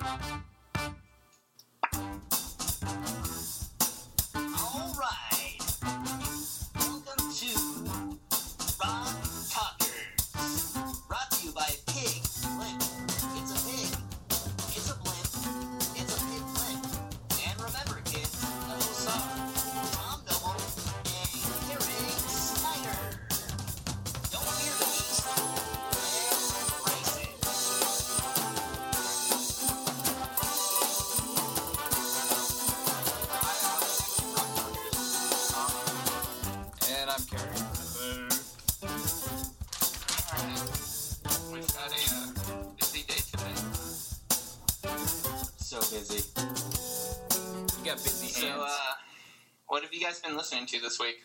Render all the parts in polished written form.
All right. Welcome to Rock Talkers. Brought to you by Pig Blimp. It's a pig. It's a blimp. It's a pig blimp. And remember, kids, those are Tom Noble and Gary Snyder. Don't fear the beast. Embrace it. And I'm Carrie. We've got a busy day today. So busy. You got busy So, hands. what have you guys been listening to this week?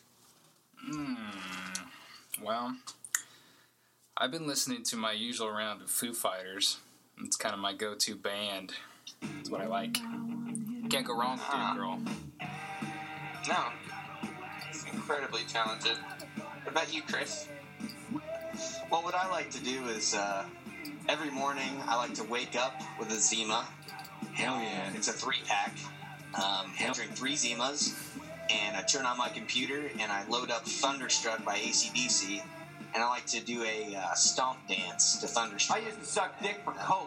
Well, I've been listening to my usual round of Foo Fighters. It's kind of my go-to band. It's what I like. Can't go wrong with Dude Girl. No. It's incredibly talented. What about you, Chris? Well, what I like to do is every morning I like to wake up with a Zima. Hell yeah. It's a 3-pack. I drink 3 Zimas, and I turn on my computer and I load up Thunderstruck by AC/DC, and I like to do a stomp dance to Thunderstruck. I used to suck dick for coke.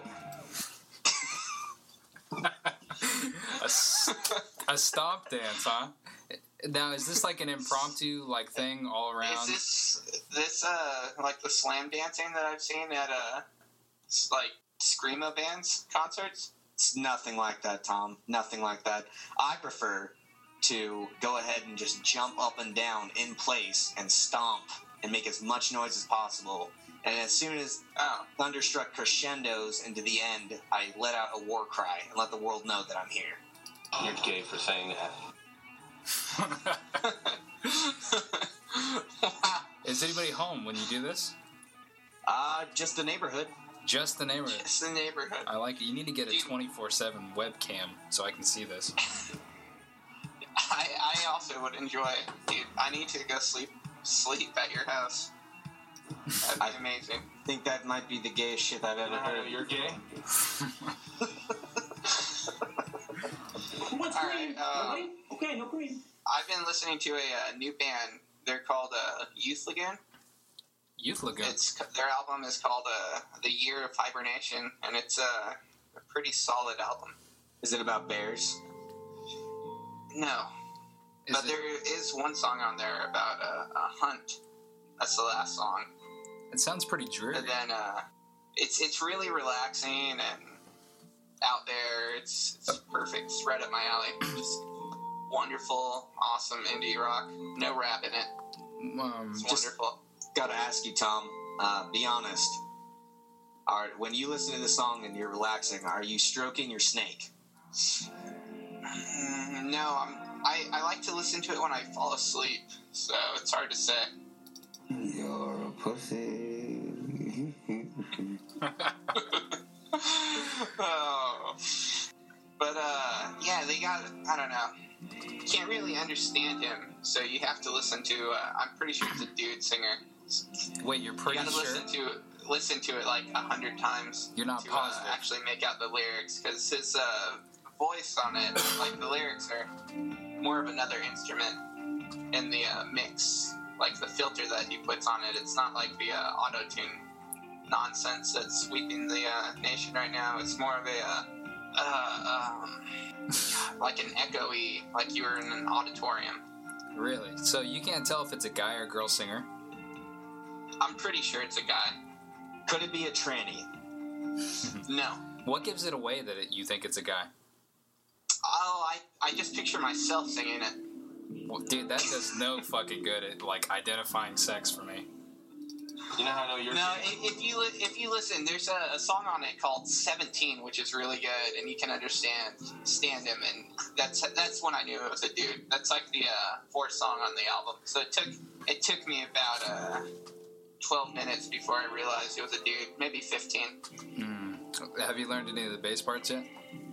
A stomp dance, huh? Now, is this like an impromptu thing all around? Is this like the slam dancing that I've seen at like screamo bands concerts? It's nothing like that, Tom. Nothing like that. I prefer to go ahead and just jump up and down in place and stomp and make as much noise as possible. And as soon as Thunderstruck crescendos into the end, I let out a war cry and let the world know that I'm here. You're gay for saying that. Is anybody home when you do this? Just the neighborhood. Just the neighborhood. It's the neighborhood. I like it. You need to get a 24/7 webcam so I can see this. I also would enjoy, dude, I need to go sleep at your house. That'd be amazing. I think that might be the gayest shit I've ever heard. You're gay? What's All green? right, No green? Okay, no green. I've been listening to a new band. They're called Youth Lagoon. Youth Lagoon. Their album is called The Year of Hibernation, and it's a pretty solid album. Is it about bears? No. But there is one song on there about a hunt. That's the last song. It sounds pretty dreary. And then it's really relaxing and out there. It's perfect. It's right up my alley. Just wonderful, awesome indie rock. No rap in it. It's just wonderful. Gotta ask you, Tom. Be honest. When you listen to the song and you're relaxing, are you stroking your snake? No, I like to listen to it when I fall asleep, so it's hard to say. You're a pussy. Oh. But, yeah, they got, I don't know. Can't really understand him, so you have to listen to, I'm pretty sure it's a dude singer. Wait, you're You pretty gotta sure? listen to it like 100 times. You're not to, positive. actually make out the lyrics, because his, voice on it, like the lyrics are more of another instrument in the, mix. Like the filter that he puts on it, it's not like the, auto-tune nonsense that's sweeping the, nation right now. It's more of a, like an echoey, like you were in an auditorium. Really? So you can't tell if it's a guy or girl singer? I'm pretty sure it's a guy. Could it be a tranny? No. What gives it away that you think it's a guy? Oh, I just picture myself singing it. Well, dude, that does no fucking good at, identifying sex for me. You know how I know you're No, gay? if you listen, there's a song on it called 17, which is really good, and you can stand him, and that's when I knew it was a dude. That's like the fourth song on the album. So it took me about 12 minutes before I realized it was a dude, maybe 15. Have you learned any of the bass parts yet?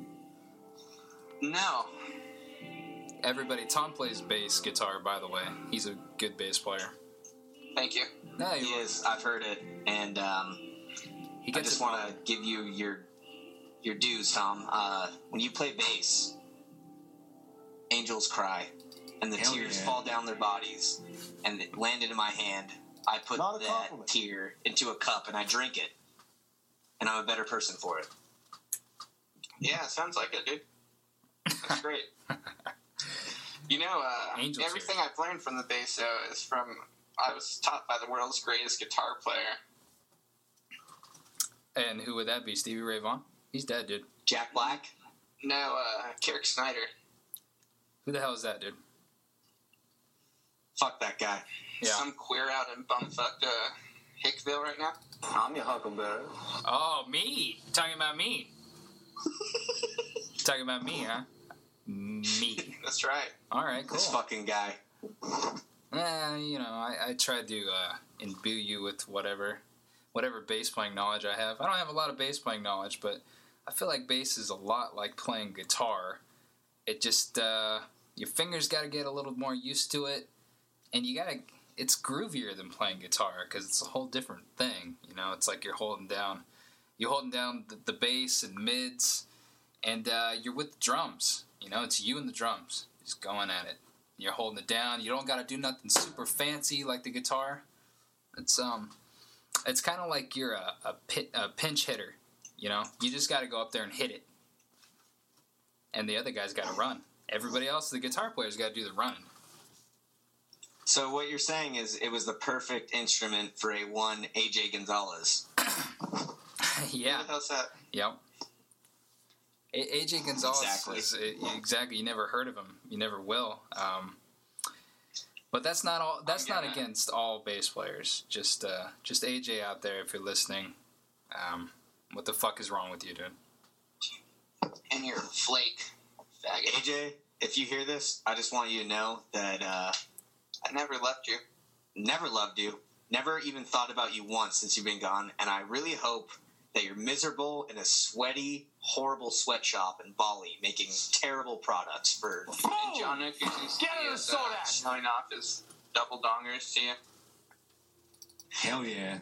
No. Everybody, Tom plays bass guitar, by the way. He's a good bass player. Thank you. No, He is. I've heard it, and he I gets just it. want to give you your your dues, Tom. When you play bass, angels cry, and the tears fall down their bodies, and it landed in my hand. I put that tear into a cup, and I drink it, and I'm a better person for it. Yeah, sounds like it, dude. That's great. You know, everything I've learned from the bass, though, is from... I was taught by the world's greatest guitar player. And who would that be? Stevie Ray Vaughan? He's dead, dude. Jack Black? No, Kirk Snyder. Who the hell is that, dude? Fuck that guy. Yeah. Some queer out in bumfucked Hickville right now. I'm your huckleberry. Oh, me. Talking about me. Talking about me, huh? Me. That's right. All right, cool. This fucking guy. You know, I tried to imbue you with whatever bass playing knowledge I have. I don't have a lot of bass playing knowledge, but I feel like bass is a lot like playing guitar. It just, your fingers got to get a little more used to it, and it's groovier than playing guitar, because it's a whole different thing, you know? It's like you're holding down the bass and mids, and you're with the drums, you know? It's you and the drums, just going at it. You're holding it down. You don't got to do nothing super fancy like the guitar. It's kind of like you're a pinch hitter, you know? You just got to go up there and hit it. And the other guy's got to run. Everybody else, the guitar player's got to do the running. So what you're saying is it was the perfect instrument for a one AJ Gonzalez. Yeah. What the hell's that? Yep. AJ Gonzalez exactly. You never heard of him. You never will. But that's not all. That's not against all bass players. Just AJ out there, if you're listening. What the fuck is wrong with you, dude? And you're a flake, faggot. AJ, if you hear this, I just want you to know that I never left you. Never loved you. Never even thought about you once since you've been gone. And I really hope that you're miserable in a sweaty, horrible sweatshop in Bali making terrible products for... And John Nook is showing off his double dongers to you. Hell yeah.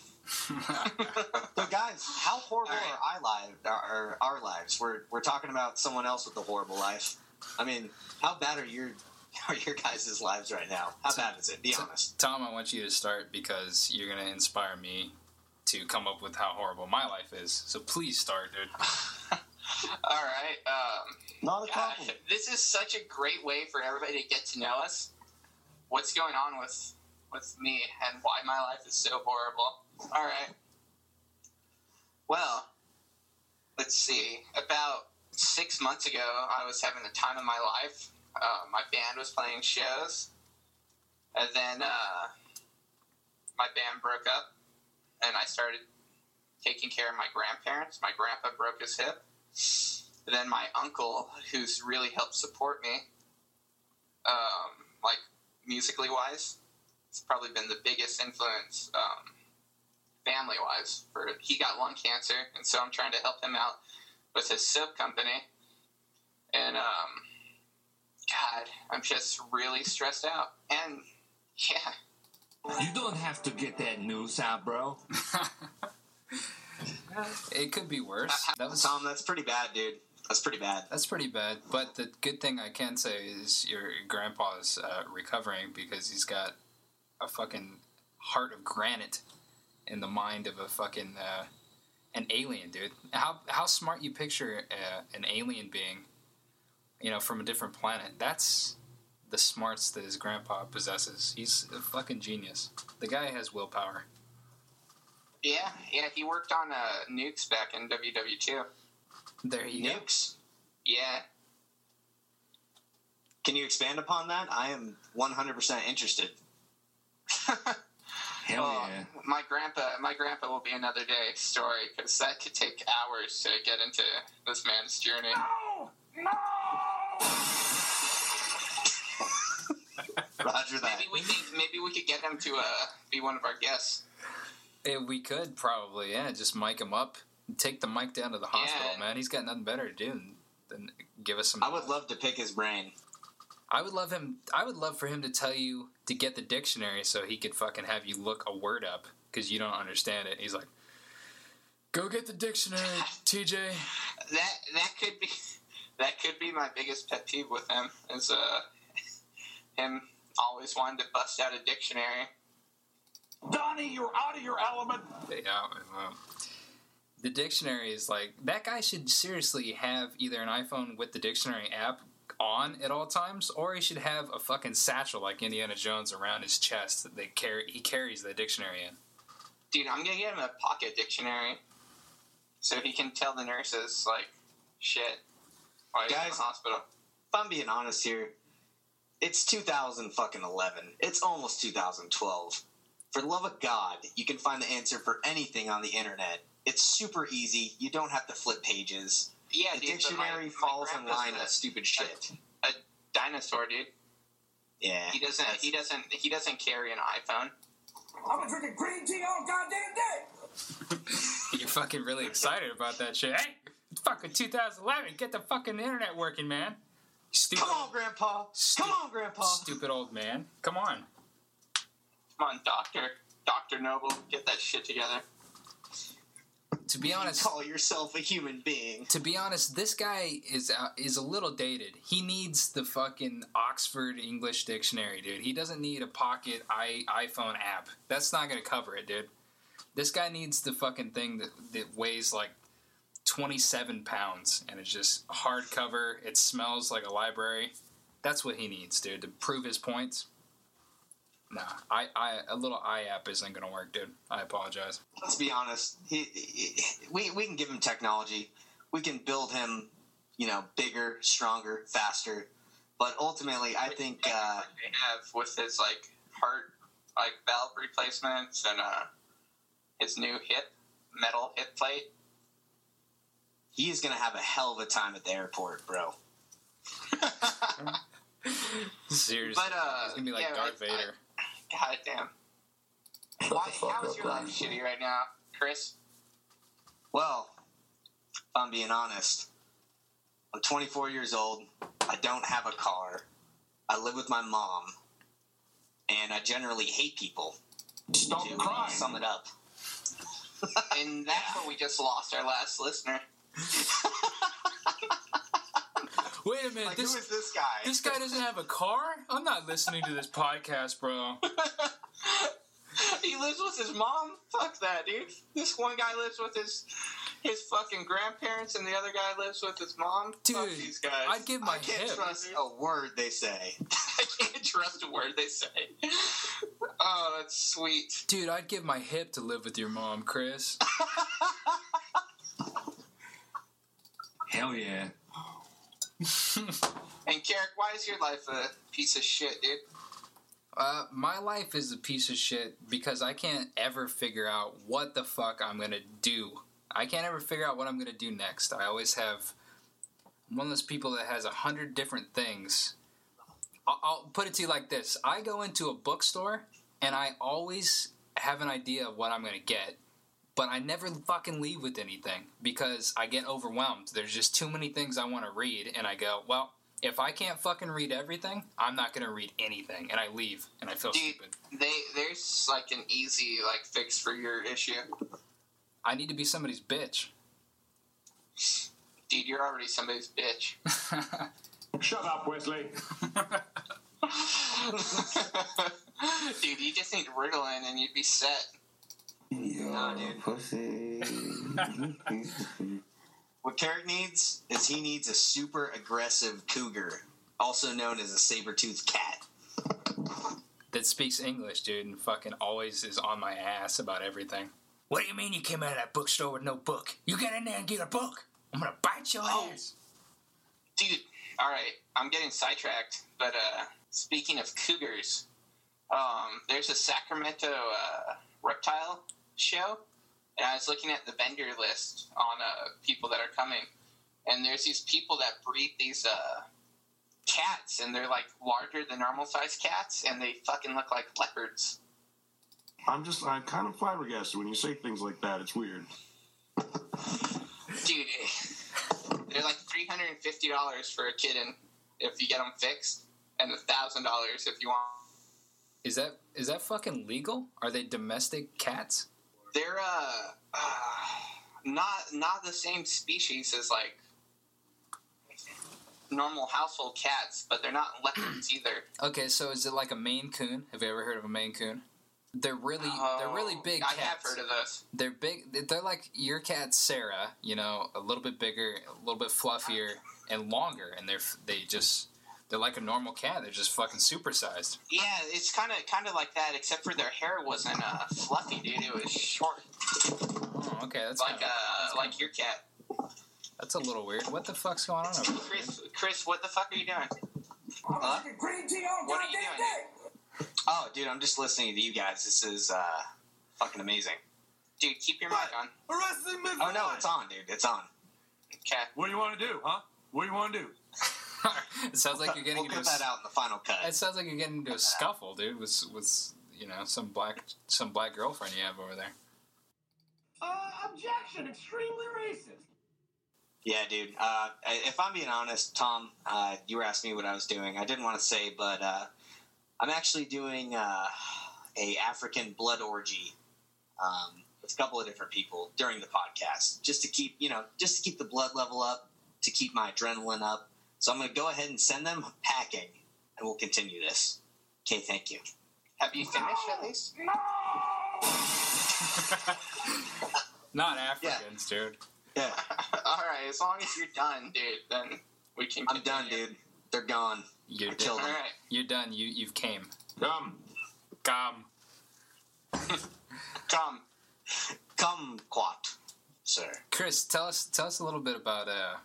But guys, how horrible are our lives? We're talking about someone else with a horrible life. I mean, how bad are your guys' lives right now? How bad is it? Be honest. Tom, I want you to start because you're going to inspire me to come up with how horrible my life is. So please start, dude. All right. Not a problem. This is such a great way for everybody to get to know us. What's going on with me and why my life is so horrible. All right. Well, let's see. About 6 months ago, I was having the time of my life. My band was playing shows. And then my band broke up. And I started taking care of my grandparents. My grandpa broke his hip. And then my uncle, who's really helped support me, like musically wise, it's probably been the biggest influence, family wise. He got lung cancer, and so I'm trying to help him out with his soap company. And God, I'm just really stressed out. And yeah. You don't have to get that news out, bro. It could be worse. Tom, that's pretty bad, dude. That's pretty bad. That's pretty bad. But the good thing I can say is your grandpa's recovering because he's got a fucking heart of granite in the mind of a fucking an alien, dude. How smart you picture an alien being, you know, from a different planet. That's the smarts that his grandpa possesses. He's a fucking genius. The guy has willpower. Yeah, he worked on nukes back in WW2. There you go. Nukes? Yeah. Can you expand upon that? I am 100% interested. Hell yeah. My grandpa will be another day story, because that could take hours to get into this man's journey. No! Roger that. Maybe we could get him to be one of our guests. We could probably, just mic him up. Take the mic down to the hospital, man. He's got nothing better to do than give us some... I would love to pick his brain. I would love for him to tell you to get the dictionary so he could fucking have you look a word up because you don't understand it. He's like, Go get the dictionary, TJ. That could be my biggest pet peeve with him is him always wanting to bust out a dictionary. Donnie, you're out of your element. Yeah, the dictionary is like, that guy should seriously have either an iPhone with the dictionary app on at all times, or he should have a fucking satchel like Indiana Jones around his chest that he carries the dictionary in. Dude, I'm gonna get him a pocket dictionary so he can tell the nurses, like, shit while he's in Guys, the hospital. If I'm being honest here, it's 2011. It's almost 2012. For the love of God, you can find the answer for anything on the internet. It's super easy. You don't have to flip pages. Yeah, The dude, but dictionary my falls in grandpa's line with stupid shit. a dinosaur, dude. Yeah. He doesn't carry an iPhone. I've been drinking green tea all goddamn day. You're fucking really excited about that shit. Hey, it's fucking 2011. Get the fucking internet working, man. Stupid. Come on, Grandpa. Come on, Grandpa. Stupid old man. Come on. Come on, Dr. Noble, get that shit together. To be honest, Call yourself a human being. To be honest, this guy is a little dated. He needs the fucking Oxford English Dictionary, dude. He doesn't need a pocket iPhone app. That's not going to cover it, dude. This guy needs the fucking thing that weighs like 27 pounds, and it's just hardcover. It smells like a library. That's what he needs, dude, to prove his points. Nah, a little iApp isn't going to work, dude. I apologize. Let's be honest. We can give him technology. We can build him, bigger, stronger, faster. But ultimately, I think they have with his heart valve replacements and his new metal hip plate. he is going to have a hell of a time at the airport, bro. Seriously, But, he's gonna be like yeah, Darth Vader. God damn. How is your life shitty right now, Chris? Well, if I'm being honest, I'm 24 years old. I don't have a car. I live with my mom. And I generally hate people. Stop To crying. sum it up. And that's where we just lost our last listener. Wait a minute, Like, who is this guy? this guy doesn't have a car? I'm not listening to this podcast, bro. He lives with his mom? Fuck that, dude. This one guy lives with his fucking grandparents, and the other guy lives with his mom? Dude, Fuck these guys. I'd give my I can't hip. trust a word they say. I can't trust a word they say. Oh, that's sweet. Dude, I'd give my hip to live with your mom, Chris. Hell yeah. And Carrick, why is your life a piece of shit, dude? My life is a piece of shit because I can't ever figure out what the fuck I'm gonna do. I can't ever figure out what I'm gonna do next. I always have one of those people that has 100 different things. I'll put it to you like this. I go into a bookstore and I always have an idea of what I'm gonna get, but I never fucking leave with anything because I get overwhelmed. There's just too many things I want to read, and I go, well, if I can't fucking read everything, I'm not going to read anything, and I leave, and I feel Dude, stupid. there's an easy fix for your issue. I need to be somebody's bitch. Dude, you're already somebody's bitch. Shut up, Wesley. Dude, you just need Ritalin and you'd be set. No, dude. Pussy. What Carrick needs is he needs a super aggressive cougar, also known as a saber-toothed cat. That speaks English, dude, and fucking always is on my ass about everything. What do you mean you came out of that bookstore with no book? You get in there and get a book. I'm going to bite your ass. Dude, alright, I'm getting sidetracked, but speaking of cougars, there's a Sacramento reptile show, and I was looking at the vendor list on people that are coming, and there's these people that breed these cats, and they're larger than normal sized cats, and they fucking look like leopards. I'm kind of flabbergasted when you say things like that. It's weird. Dude, they're $350 for a kitten if you get them fixed, and $1,000 if you want. Is that fucking legal? Are they domestic cats? They're not the same species as like normal household cats, but they're not leopards either. Okay, so is it like a Maine Coon? Have you ever heard of a Maine Coon? They're really big cats. I have heard of those. They're big. They're like your cat Sarah, you know, a little bit bigger, a little bit fluffier, and longer. And they're like a normal cat. They're just fucking supersized. Yeah, it's kind of like that, except for their hair wasn't fluffy, dude. It was short. Oh, okay, that's like your cat. That's a little weird. What the fuck's going on over there? Chris, what the fuck are you doing? Huh? Green tea all What are you goddamn doing? day. Oh, dude, I'm just listening to you guys. This is fucking amazing. Dude, keep your mic on. Arresting me. Oh, no, it's on, dude. It's on. Okay. What do you want to do, huh? What do you want to do? It sounds like you're getting We'll into cut that out in the final cut. It sounds like you're getting into a scuffle, dude, with you know some black girlfriend you have over there. Objection. Extremely racist. Yeah, dude. If I'm being honest, Tom, you were asking me what I was doing. I didn't want to say, but I'm actually doing a African blood orgy with a couple of different people during the podcast, just to keep the blood level up, to keep my adrenaline up. So I'm going to go ahead and send them packing, and we'll continue this. Okay, thank you. Have you finished at least? Not Africans, dude. Yeah, All right. As long as you're done, dude, then we can. I'm done, dude. They're gone. You're I killed All them. right. You're done. You've came. Come. Come. Kumquat, sir. Chris, tell us a little bit about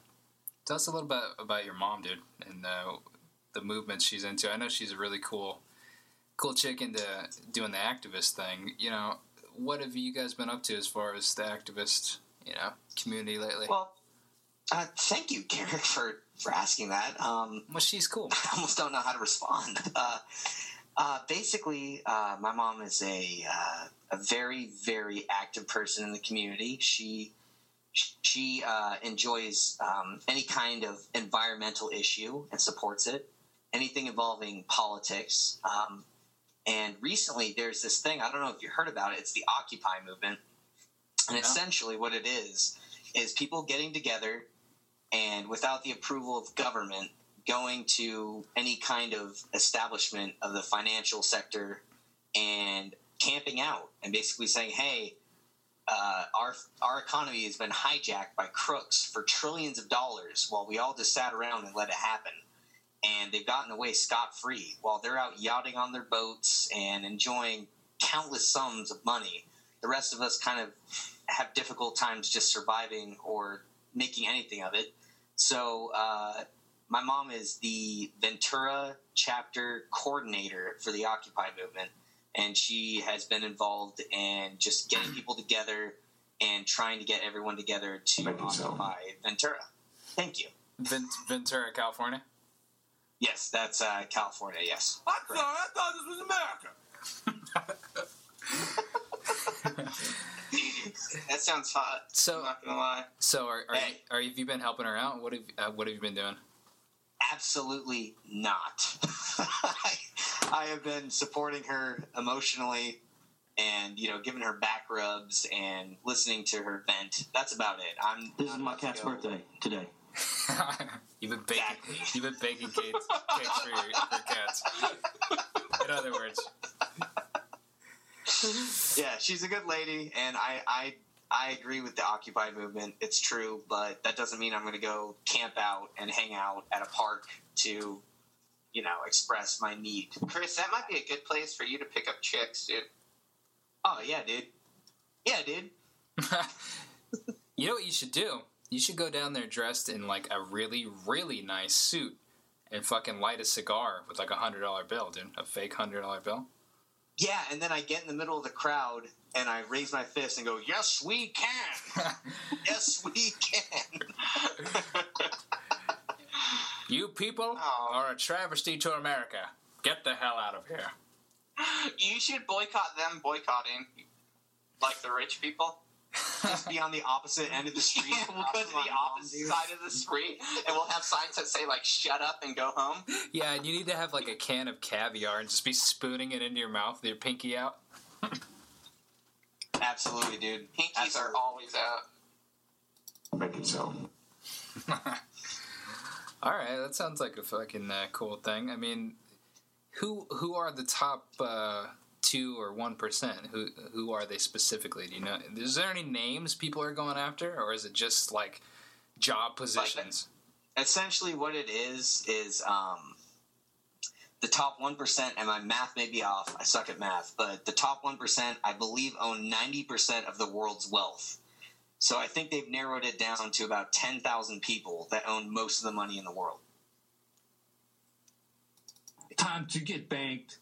your mom, dude, and the movement she's into. I know she's a really cool chick into doing the activist thing. You know, what have you guys been up to as far as the activist, community lately? Well, thank you, Garrett, for asking that. Well, she's cool. I almost don't know how to respond. Basically, my mom is a very, very active person in the community. She enjoys any kind of environmental issue and supports it. Anything involving politics. And recently, there's this thing, I don't know if you heard about it, it's the Occupy movement. And essentially what it is people getting together and without the approval of government, going to any kind of establishment of the financial sector and camping out and basically saying, hey, our economy has been hijacked by crooks for trillions of dollars while we all just sat around and let it happen. And they've gotten away scot-free while they're out yachting on their boats and enjoying countless sums of money. The rest of us kind of have difficult times just surviving or making anything of it. So my mom is the Ventura chapter coordinator for the Occupy movement, and she has been involved in just getting people together and trying to get everyone together to occupy Ventura. Thank you. Ventura, California? Yes, that's California, yes. I'm sorry, I thought this was America. That sounds hot. So- I'm not gonna lie. So Hey. have you been helping her out? What have you been doing? Absolutely not. I have been supporting her emotionally and, giving her back rubs and listening to her vent. That's about it. This is my cat's birthday today. You've been baking. Exactly. You've been baking cakes for your cats. In other words, Yeah, she's a good lady, and I agree with the Occupy movement. It's true, but that doesn't mean I'm going to go camp out and hang out at a park to, express my need. Chris, that might be a good place for you to pick up chicks, dude. Oh, yeah, dude. Yeah, dude. you know what you should do? You should go down there dressed in like a really, really nice suit and fucking light a cigar with like $100 bill, dude. A fake $100 bill. Yeah, and then I get in the middle of the crowd and I raise my fist and go, yes, we can. Yes, we can. You people are a travesty to America. Get the hell out of here. You should boycott them boycotting, like the rich people. Just be on the opposite end of the street. Yeah, we'll go to the opposite side of the street, and we'll have signs that say, like, shut up and go home. Yeah, and you need to have like a can of caviar and just be spooning it into your mouth with your pinky out. Absolutely, dude. Pinkies are always out. I can sell. All right, that sounds like a fucking cool thing. I mean, who are the top 2 or 1%? Who are they specifically? Do you know? Is there any names people are going after, or is it just like job positions? Essentially, what it is the top 1%, and my math may be off. I suck at math, but the top 1%, I believe, own 90% of the world's wealth. So I think they've narrowed it down to about 10,000 people that own most of the money in the world. Time to get banked.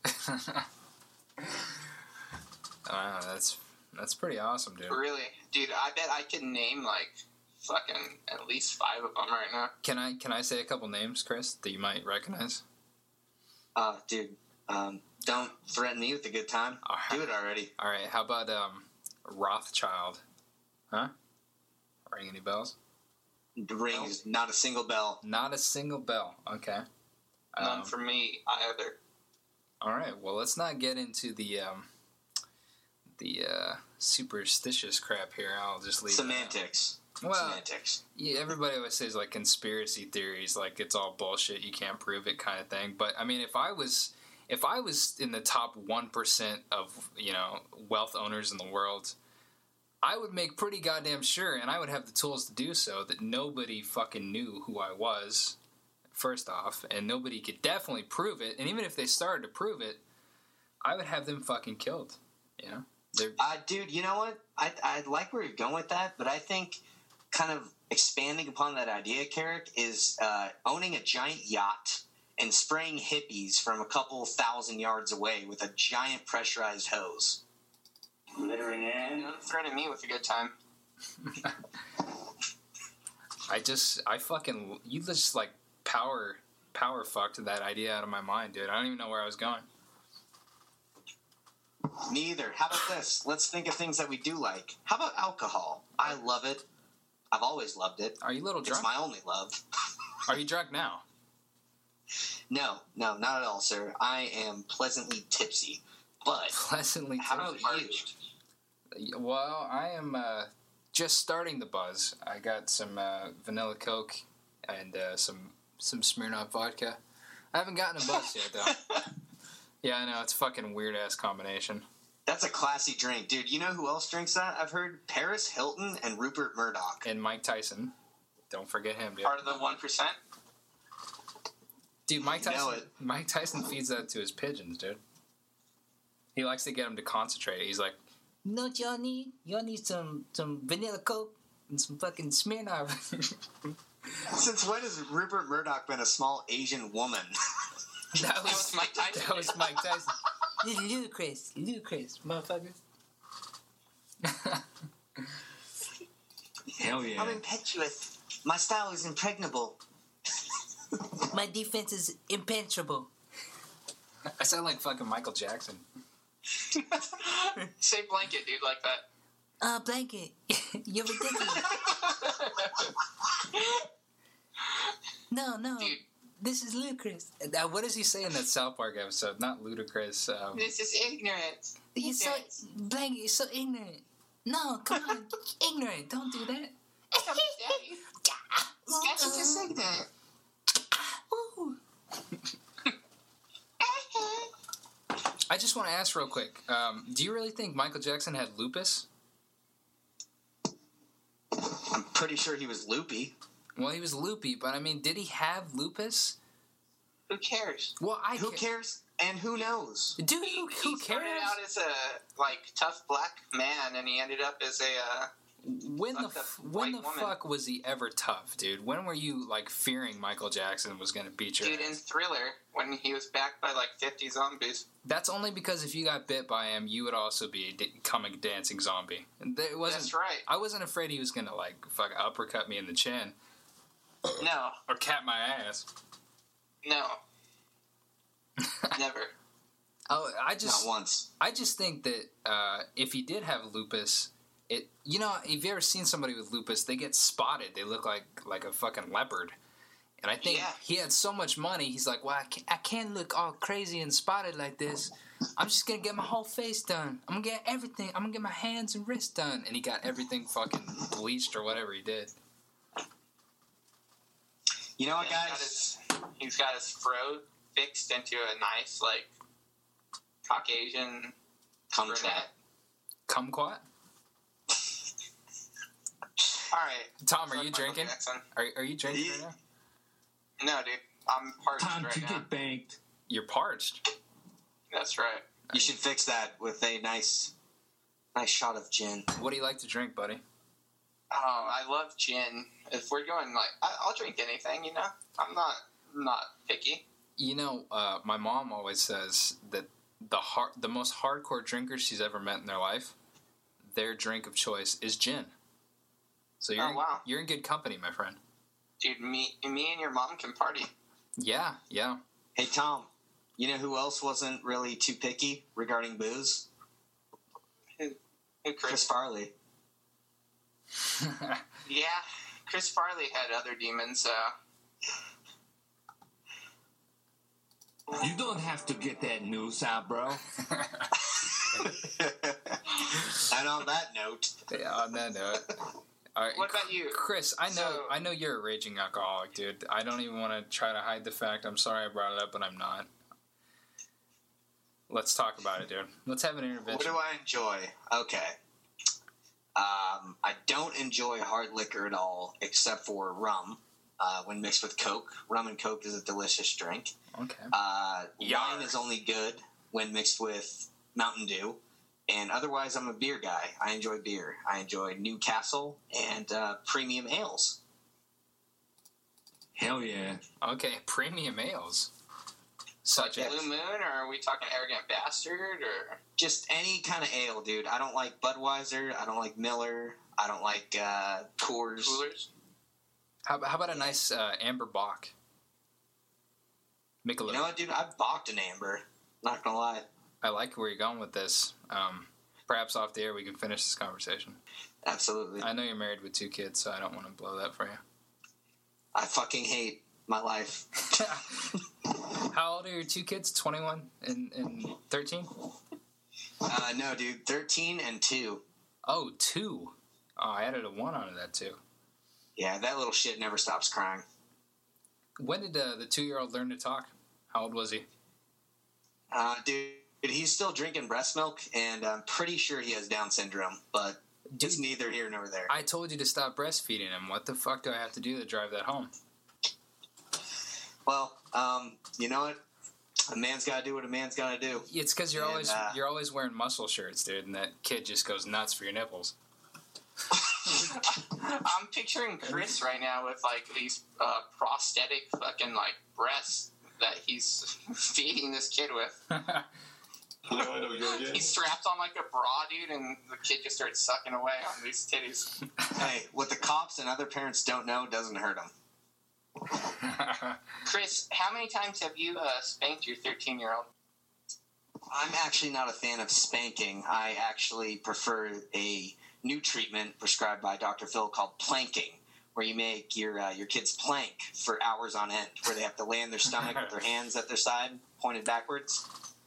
That's pretty awesome, dude. Really, dude. I bet I can name like fucking at least 5 of them right now. Can I say a couple names, Chris, that you might recognize? Dude, don't threaten me with a good time. All right. Do it already. All right, how about Rothschild? Huh? Ring any bells? Rings, not a single bell. Not a single bell. Okay. None for me either. All right. Well, let's not get into the superstitious crap here. I'll just leave Semantics. Well, Semantics. yeah, everybody always says like conspiracy theories, like it's all bullshit, you can't prove it, kind of thing. But I mean, if I was in the top 1% of wealth owners in the world, I would make pretty goddamn sure, and I would have the tools to do so, that nobody fucking knew who I was. First off, and nobody could definitely prove it. And even if they started to prove it, I would have them fucking killed. You know, dude. You know what? I like where you're going with that, but I think kind of expanding upon that idea, Carrick, is owning a giant yacht and spraying hippies from a couple 1,000 yards away with a giant pressurized hose. Littering in. Don't threaten me with a good time. You just like power fucked that idea out of my mind, dude. I don't even know where I was going. Me either. How about this? Let's think of things that we do like. How about alcohol? I love it. I've always loved it. Are you a little drunk? It's my only love. Are you drunk now? No, not at all, sir. I am pleasantly tipsy. But Pleasantly how about tipsy. you? Well, I am just starting the buzz. I got some vanilla Coke and some Smirnoff vodka. I haven't gotten a buzz yet, though. Yeah, I know. It's a fucking weird-ass combination. That's a classy drink. Dude, you know who else drinks that? I've heard Paris Hilton and Rupert Murdoch. And Mike Tyson. Don't forget him, dude. Part of the 1%. Dude, Mike You know Tyson. Mike Tyson feeds that to his pigeons, dude. He likes to get them to concentrate. He's like, "You know what y'all need? Y'all need some vanilla Coke and some fucking Smirnoff." Since when has Rupert Murdoch been a small Asian woman? That was Mike Tyson. That was Mike Tyson. This is ludicrous, motherfucker. Hell yeah. I'm impetuous. My style is impregnable. My defense is impenetrable. I sound like fucking Michael Jackson. Say blanket, dude, like that. Blanket. You're ridiculous. No. Dude. This is ludicrous. What does he say in that South Park episode? Not ludicrous. This is ignorance. You're so blanket. You're so ignorant. No, come on, ignorant. Don't do that. Daddy. That's just ignorant. Ooh. I just want to ask real quick. Do you really think Michael Jackson had lupus? I'm pretty sure he was loopy. Well, he was loopy, but I mean, did he have lupus? Who cares? Well, Who cares? And who knows? Dude, who He started cares? out as a tough black man, and he ended up as a When the fucked up when white the woman. fuck was he ever tough, dude? When were you like fearing Michael Jackson was going to beat your dude in ass? Thriller when he was backed by like 50 zombies. That's only because if you got bit by him, you would also become a dancing zombie. And it wasn't. That's right. I wasn't afraid he was going to like fucking uppercut me in the chin No, or cap my ass. no, never. Oh, Not once. I just think that if he did have lupus, if you ever seen somebody with lupus, they get spotted. They look like a fucking leopard. And I think Yeah. he had so much money, he's like, well, I can't look all crazy and spotted like this. I'm just going to get my whole face done. I'm going to get everything. I'm going to get my hands and wrists done. And he got everything fucking bleached or whatever he did. You know what, Yeah, guys? he's got his fro fixed into a nice, like, Caucasian Cum brunette. trap. Kumquat? All right. Tom, are Fuck you Michael drinking? Jackson. Are you drinking right now? No, dude. I'm parched Time right to now. get banked. You're parched. That's right. You should fix that with a nice shot of gin. What do you like to drink, buddy? Oh, I love gin. If we're going, like, I'll drink anything, you know? I'm not picky. You know, my mom always says that the most hardcore drinkers she's ever met in their life, their drink of choice is gin. So wow. you're in good company, my friend. Dude, me and your mom can party. Yeah. Hey, Tom, you know who else wasn't really too picky regarding booze? Who, Chris Chris? Farley. Yeah, Chris Farley had other demons. You don't have to get that news out, bro. And on that note, Yeah, on that note. All right, What about you? Chris? So- I know you're a raging alcoholic, dude. I don't even want to try to hide the fact. I'm sorry I brought it up, but I'm not. Let's talk about it, dude. Let's have an intervention. what do I enjoy? Okay. I don't enjoy hard liquor at all, except for rum. When mixed with Coke. Rum and Coke is a delicious drink. Okay. Wine is only good when mixed with Mountain Dew. And otherwise, I'm a beer guy. I enjoy beer. I enjoy Newcastle and premium ales. Hell yeah. Okay. Premium ales. Such Like as Blue Moon, or are we talking Arrogant Bastard, or Just any kind of ale, dude. I don't like Budweiser. I don't like Miller. I don't like Coors. Coolers? how about a nice amber bock? Michelob. You know what, dude? I've balked an amber. Not gonna lie. I like where you're going with this. Perhaps off the air we can finish this conversation. Absolutely. I know you're married with 2 kids, so I don't want to blow that for you. I fucking hate my life. How old are your 2 kids? 21 and 13? No, dude. 13 and 2. Oh, 2. Oh, I added a 1 onto that too. Yeah, that little shit never stops crying. When did the 2-year-old learn to talk? How old was he? Dude, he's still drinking breast milk, and I'm pretty sure he has Down syndrome, but it's neither here nor there. I told you to stop breastfeeding him. What the fuck do I have to do to drive that home? Well, you know what? A man's got to do what a man's got to do. It's because you're And, you're always wearing muscle shirts, dude, and that kid just goes nuts for your nipples. I'm picturing Chris right now with, like, these prosthetic fucking, like, breasts that he's feeding this kid with. He's strapped on, like, a bra, dude, and the kid just starts sucking away on these titties. Hey, what the cops and other parents don't know doesn't hurt them. Chris, how many times have you spanked your 13-year-old? I'm actually not a fan of spanking. I actually prefer a new treatment prescribed by Dr. Phil called planking, where you make your kids plank for hours on end, where they have to lay on their stomach with their hands at their side, pointed backwards.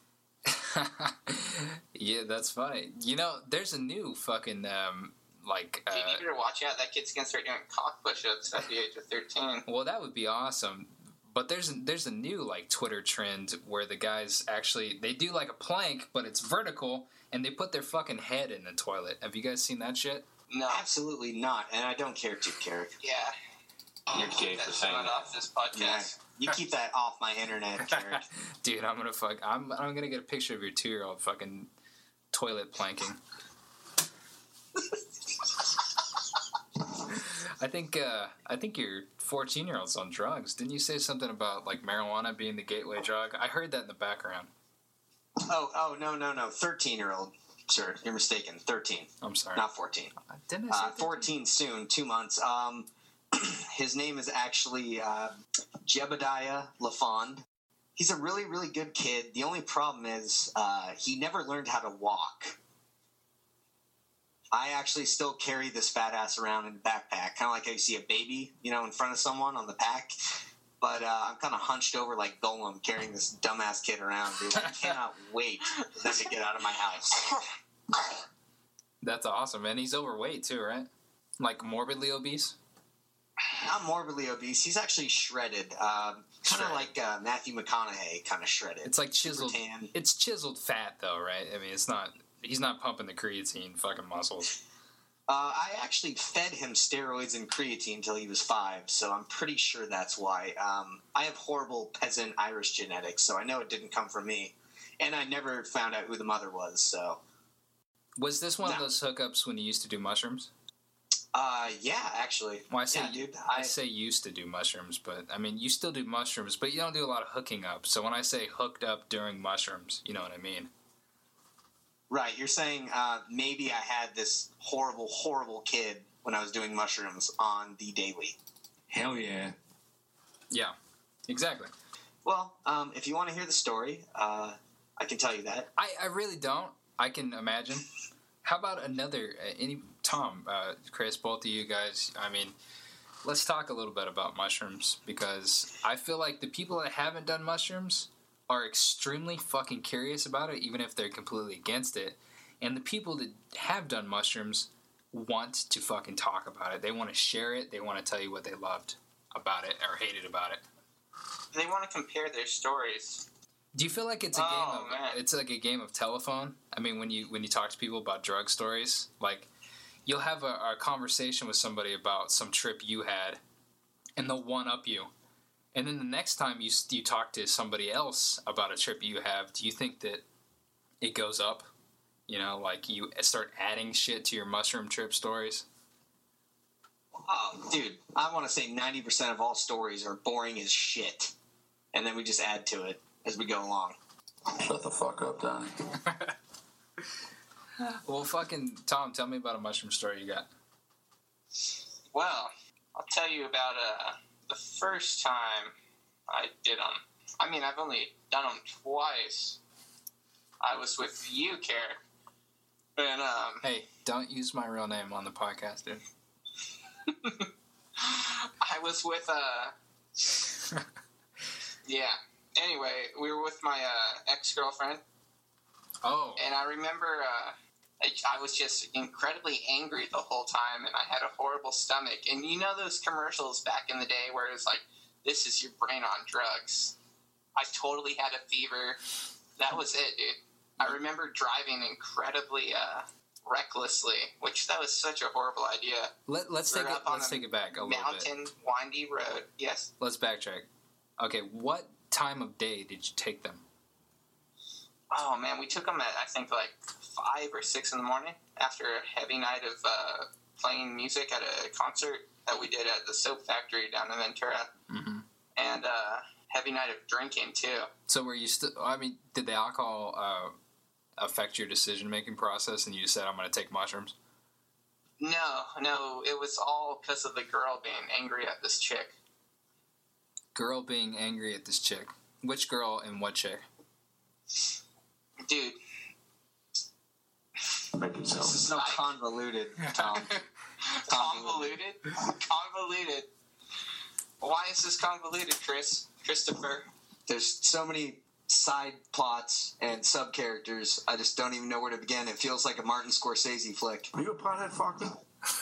Yeah, that's funny. You know, there's a new fucking Dude, you better watch out. That kid's gonna start doing cock push-ups at the age of 13. well, that would be awesome. But there's a new like Twitter trend where the guys actually they do like a plank, but it's vertical, and they put their fucking head in the toilet. Have you guys seen that shit? No. Absolutely not, and I don't care to, Carrick. Yeah. You're gay for That's saying not that. off this podcast. You keep that off my internet, Carrick. Dude, I'm gonna get a picture of your 2-year-old fucking toilet planking. I think your 14-year-old's on drugs. Didn't you say something about like marijuana being the gateway drug? I heard that in the background. Oh, no. 13-year-old. Sir, you're mistaken. 13. I'm sorry. Not 14. Didn't I say 14 soon, 2 months. His name is actually Jebediah LaFond. He's a really, really good kid. The only problem is he never learned how to walk. I actually still carry this fat ass around in a backpack, kind of like how you see a baby, in front of someone on the pack. But I'm kind of hunched over like Golem carrying this dumbass kid around, dude. I cannot wait for them to get out of my house. That's awesome, man. He's overweight too, right? Like morbidly obese. not morbidly obese. He's actually shredded. Kind of like Matthew McConaughey, kind of shredded. It's like chiseled. Super tan. It's chiseled fat, though, right? I mean, it's not. He's not pumping the creatine fucking muscles. I actually fed him steroids and creatine until he was 5, so I'm pretty sure that's why. I have horrible peasant Irish genetics, so I know it didn't come from me. And I never found out who the mother was, so... Was this one of those hookups when you used to do mushrooms? Yeah, actually. Well, I say, yeah, dude. I say used to do mushrooms, but, I mean, you still do mushrooms, but you don't do a lot of hooking up. So when I say hooked up during mushrooms, you know what I mean? Right, you're saying maybe I had this horrible, horrible kid when I was doing mushrooms on the daily. Hell yeah. Yeah, exactly. Well, if you want to hear the story, I can tell you that. I really don't. I can imagine. How about another, Tom, Chris, both of you guys, I mean, let's talk a little bit about mushrooms, because I feel like the people that haven't done mushrooms are extremely fucking curious about it, even if they're completely against it. And the people that have done mushrooms want to fucking talk about it. They want to share it. They want to tell you what they loved about it or hated about it. They want to compare their stories. Do you feel like it's a it's like a game of telephone? I mean, when you talk to people about drug stories, like you'll have a conversation with somebody about some trip you had, and they'll one up you. And then the next time you talk to somebody else about a trip you have, do you think that it goes up? You know, like you start adding shit to your mushroom trip stories? Oh, dude, I want to say 90% of all stories are boring as shit. And then we just add to it as we go along. Shut the fuck up, Donnie. Well, fucking Tom, tell me about a mushroom story you got. Well, I'll tell you about the first time I did them. I mean, I've only done them twice. I was with you, Care. And, Hey, don't use my real name on the podcast, dude. I was with, yeah. Anyway, we were with my, ex-girlfriend. Oh. And I remember, I was just incredibly angry the whole time, and I had a horrible stomach. And you know those commercials back in the day where it's like, this is your brain on drugs. I totally had a fever. That was it, dude. I remember driving incredibly recklessly, which that was such a horrible idea. Let's take it back a little bit. Mountain, windy road. Yes. Let's backtrack. Okay, what time of day did you take them? Oh man, we took them at I think like 5 or 6 in the morning after a heavy night of playing music at a concert that we did at the Soap Factory down in Ventura, and heavy night of drinking too. So were you still? I mean, did the alcohol affect your decision-making process, and you just said, "I'm going to take mushrooms"? No, it was all because of the girl being angry at this chick. Girl being angry at this chick. Which girl and what chick? Dude. This is no convoluted, Tom. Convoluted? Why is this convoluted, Christopher? There's so many side plots and sub-characters, I just don't even know where to begin. It feels like a Martin Scorsese flick. Are you a pothead fucker?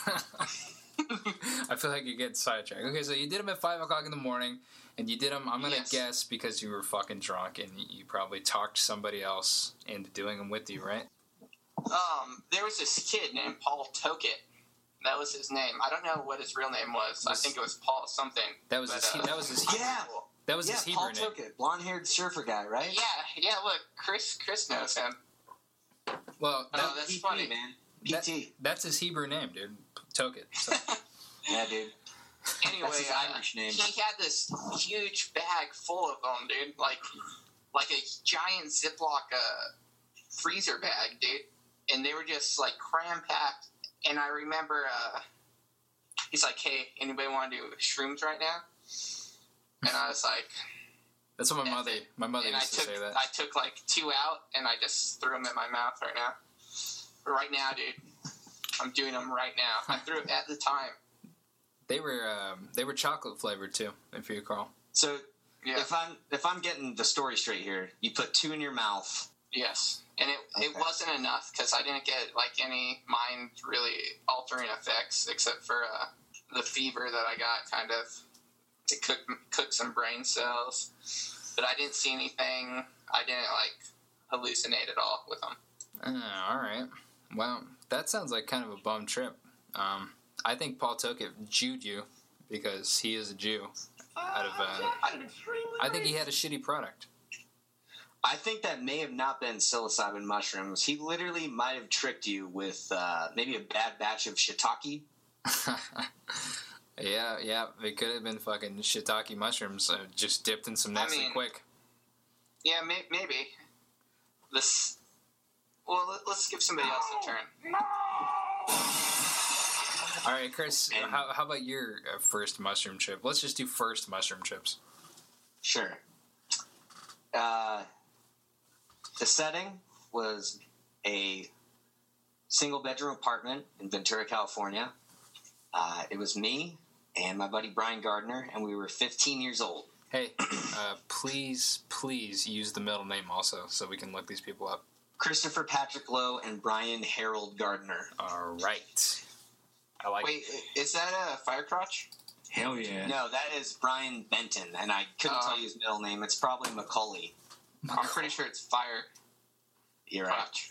I feel like you're getting sidetracked. Okay, so you did them at 5 o'clock in the morning, and you did them, I'm going to guess, because you were fucking drunk, and you probably talked somebody else into doing them with you, right? There was this kid named Paul Tokett. That was his name. I don't know what his real name was. I think it was Paul something. That was his Hebrew Paul name. Tokett, blonde-haired surfer guy, right? Yeah. Look, Chris knows him. Well, that's PT, funny, man. PT. That's his Hebrew name, dude. Tokett. So. Yeah, dude. Anyway, That's his Irish name. He had this huge bag full of them, dude. Like a giant Ziploc freezer bag, dude. And they were just like cram-packed. And I remember he's like, "Hey, anybody want to do shrooms right now?" And I was like, "That's what my mother used to say that." I took like 2 out, and I just threw them in my mouth right now. Right now, dude. I'm doing them right now. I threw it at the time. They were chocolate flavored too, if you recall. So yeah. if I'm getting the story straight here, you put 2 in your mouth. Yes, and it wasn't enough because I didn't get like any mind really altering effects except for the fever that I got, kind of, to cook some brain cells. But I didn't see anything. I didn't, like, hallucinate at all with them. All right. Well, that sounds like kind of a bum trip. I think Paul Tokit Jewed you because he is a Jew. I think he had a shitty product. I think that may have not been psilocybin mushrooms. He literally might have tricked you with maybe a bad batch of shiitake. Yeah, it could have been fucking shiitake mushrooms just dipped in some nasty quick. Yeah, maybe. Well, let's give somebody else a turn. All right, Chris, how about your first mushroom trip? Let's just do first mushroom trips. Sure. The setting was a single-bedroom apartment in Ventura, California. It was me and my buddy Brian Gardner, and we were 15 years old. Hey, please use the middle name also so we can look these people up. Christopher Patrick Lowe and Brian Harold Gardner. All right. Wait, is that a Firecrotch? Hell yeah. No, that is Brian Benton, and I couldn't tell you his middle name. It's probably Macaulay. I'm pretty sure it's Fire. You're right.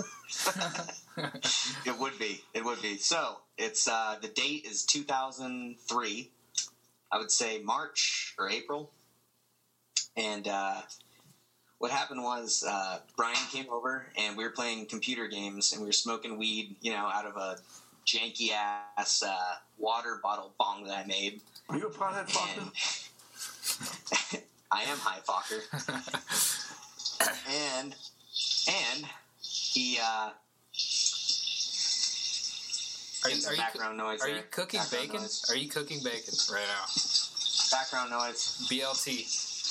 It would be. So, it's the date is 2003. I would say March or April. And what happened was Brian came over, and we were playing computer games, and we were smoking weed, out of a janky-ass water bottle bong that I made. Are you a pothead fucker? I am high fucker. and he background noise. Are you cooking bacon? Noise. Are you cooking bacon right now? Background noise. BLT.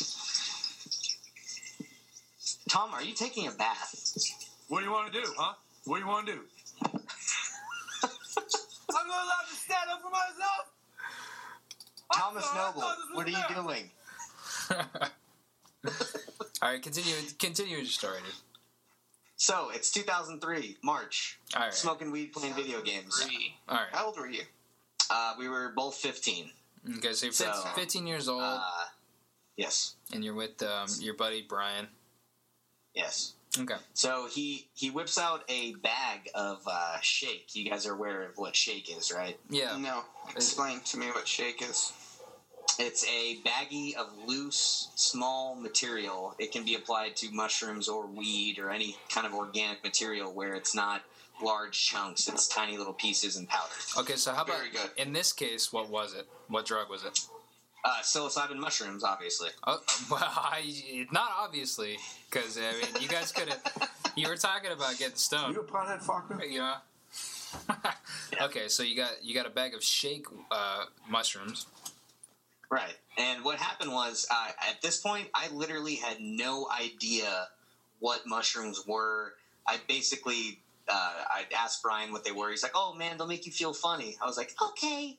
Tom, are you taking a bath? What do you want to do, huh? What do you want to do? I'm not allowed to stand up for myself. Thomas Noble, what are you doing? All right, continue your story, dude. So, it's 2003, March. All right. Smoking weed, playing video games. All right. How old were you? We were both 15. Okay, so you're 15 years old. Yes. And you're with your buddy, Brian. Yes. Okay. So, he whips out a bag of shake. You guys are aware of what shake is, right? Yeah. No. Explain to me what shake is. It's a baggie of loose, small material. It can be applied to mushrooms or weed or any kind of organic material where it's not large chunks. It's tiny little pieces and powder. Okay, so how about, Very good. in this case, what was it? What drug was it? Psilocybin mushrooms, obviously. Oh, well, not obviously, because, you guys could have... You were talking about getting stoned. You a pothead fucker? Yeah. Okay, so you got a bag of shake mushrooms. Right. And what happened was, at this point, I literally had no idea what mushrooms were. I basically, I'd asked Brian what they were. He's like, oh, man, they'll make you feel funny. I was like, okay.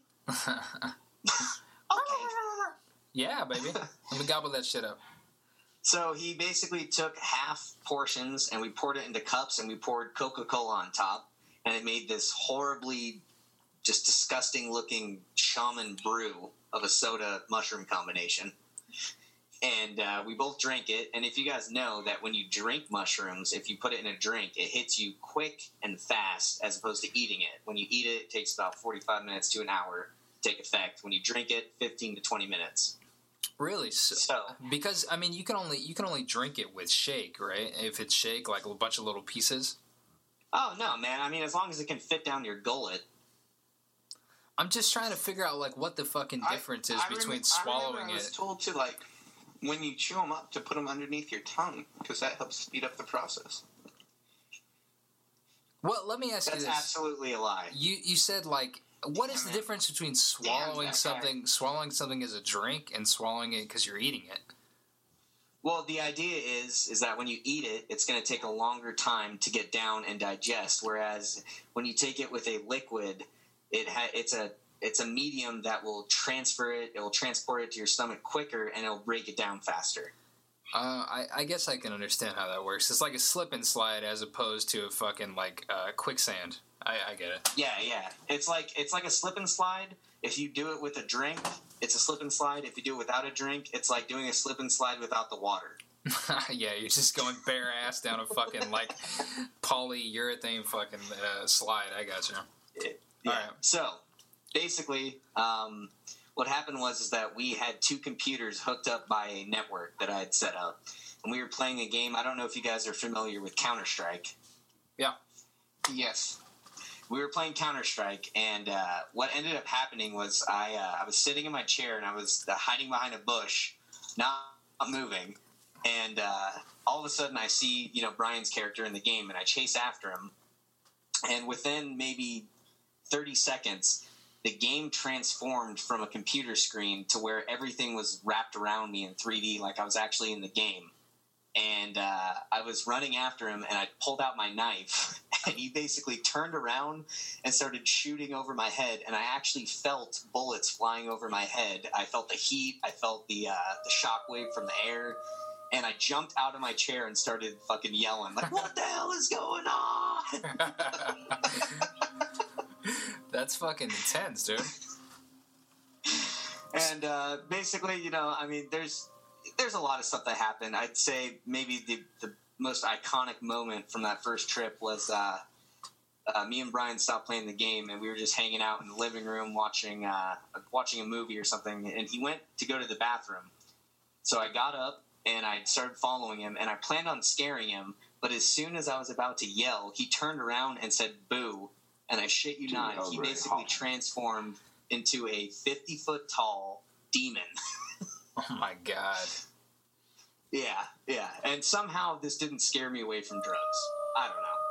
Okay. Yeah, baby. Let me gobble that shit up. So he basically took half portions, and we poured it into cups, and we poured Coca-Cola on top, and it made this horribly just disgusting-looking shaman brew of a soda mushroom combination. And we both drank it. And if you guys know that when you drink mushrooms, if you put it in a drink, it hits you quick and fast as opposed to eating it. When you eat it, it takes about 45 minutes to an hour to take effect. When you drink it, 15 to 20 minutes. Really? So because you can only drink it with shake, right? If it's shake, like a bunch of little pieces. Oh no, man! As long as it can fit down your gullet. I'm just trying to figure out what the fucking difference is between swallowing I was it. told to when you chew them up to put them underneath your tongue because that helps speed up the process. Well, let me ask you this. That's absolutely a lie. You said what is the difference between swallowing something as a drink and swallowing it because you're eating it? Well, the idea is that when you eat it, it's going to take a longer time to get down and digest. Whereas when you take it with a liquid, it's a medium that will transfer it. It will transport it to your stomach quicker, and it'll break it down faster. I guess I can understand how that works. It's like a slip and slide as opposed to a fucking quicksand. I get it. Yeah. It's like a slip and slide. If you do it with a drink, it's a slip and slide. If you do it without a drink, it's like doing a slip and slide without the water. Yeah, you're just going bare ass down a fucking like polyurethane fucking slide. I gotcha. Yeah. All right. So basically, what happened was that we had two computers hooked up by a network that I had set up, and we were playing a game. I don't know if you guys are familiar with Counter-Strike. Yeah. Yes. We were playing Counter-Strike, and what ended up happening was I was sitting in my chair, and I was hiding behind a bush, not moving, and all of a sudden I see, Brian's character in the game, and I chase after him, and within maybe 30 seconds, the game transformed from a computer screen to where everything was wrapped around me in 3D, like I was actually in the game. And I was running after him, and I pulled out my knife, and he basically turned around and started shooting over my head, and I actually felt bullets flying over my head. I felt the heat, I felt the shockwave from the air, and I jumped out of my chair and started fucking yelling, like, what the hell is going on? That's fucking intense, dude. And basically, there's a lot of stuff that happened. I'd say maybe the most iconic moment from that first trip was me and Brian stopped playing the game, and we were just hanging out in the living room watching a movie or something, and he went to go to the bathroom. So I got up, and I started following him, and I planned on scaring him, but as soon as I was about to yell, he turned around and said, boo, and I shit you not, he basically transformed into a 50-foot tall demon. Oh my god. Yeah. And somehow this didn't scare me away from drugs. I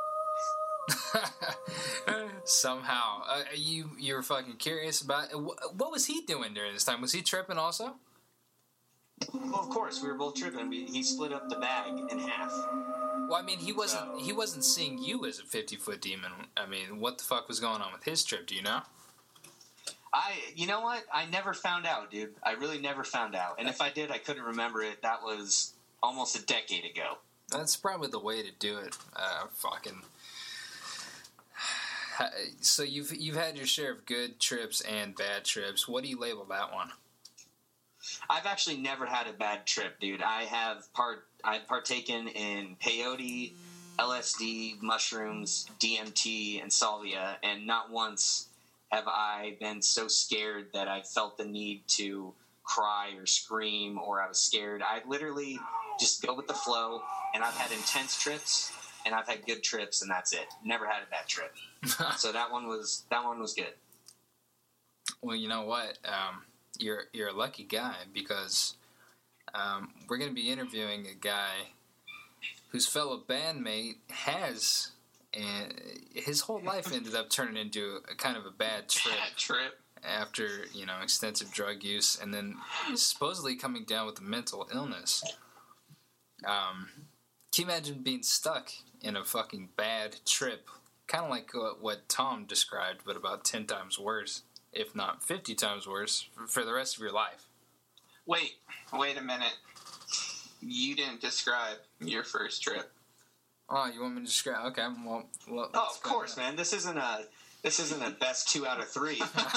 don't know. Somehow. You were fucking curious about... What was he doing during this time? Was he tripping also? Well, of course, we were both tripping. He split up the bag in half. Well, I mean, he wasn't seeing you as a 50-foot demon. I mean, what the fuck was going on with his trip? Do you know? You know what? I never found out, dude. I really never found out. And if I did, I couldn't remember it. That was almost a decade ago. That's probably the way to do it. So you've had your share of good trips and bad trips. What do you label that one? I've actually never had a bad trip, dude. I've partaken in peyote, LSD, mushrooms, DMT, and salvia, and not once have I been so scared that I felt the need to cry or scream or I was scared. I literally just go with the flow, and I've had intense trips and I've had good trips, and that's it. Never had a bad trip. So that one was good. Well, you know what? You're a lucky guy because we're going to be interviewing a guy whose fellow bandmate has, and his whole life ended up turning into a kind of a bad trip. After, extensive drug use, and then supposedly coming down with a mental illness. Can you imagine being stuck in a fucking bad trip? Kind of like what Tom described, but about 10 times worse, if not 50 times worse, for the rest of your life. Wait a minute. You didn't describe your first trip. Oh, you want me to describe? Okay, well of course, man. This isn't a best 2 out of 3.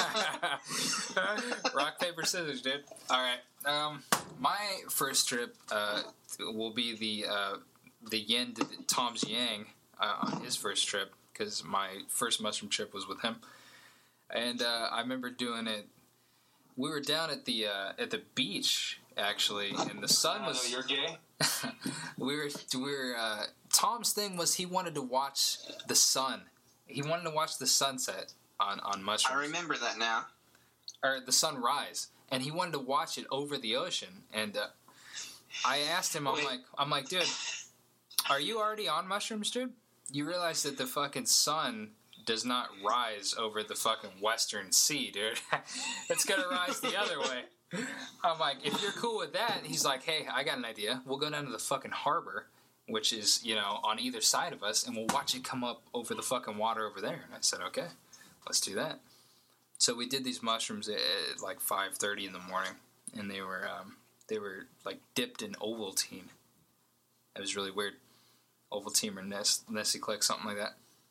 Rock, paper, scissors, dude. All right. My first trip will be the yin to Tom's yang on his first trip, because my first mushroom trip was with him, and I remember doing it. We were down at the beach actually, and the sun was. You're gay. we were. Tom's thing was he wanted to watch the sun. He wanted to watch the sunset on mushrooms. I remember that now. Or the sunrise, and he wanted to watch it over the ocean. And I asked him, I'm like, dude, are you already on mushrooms, dude? You realize that the fucking sun does not rise over the fucking Western Sea, dude. It's gonna rise the other way. I'm like, if you're cool with that, he's like, hey, I got an idea. We'll go down to the fucking harbor, which is, on either side of us, and we'll watch it come up over the fucking water over there. And I said, okay, let's do that. So we did these mushrooms at like 5:30 in the morning, and they were like dipped in Ovaltine. It was really weird. Ovaltine or Nestle Click, something like that.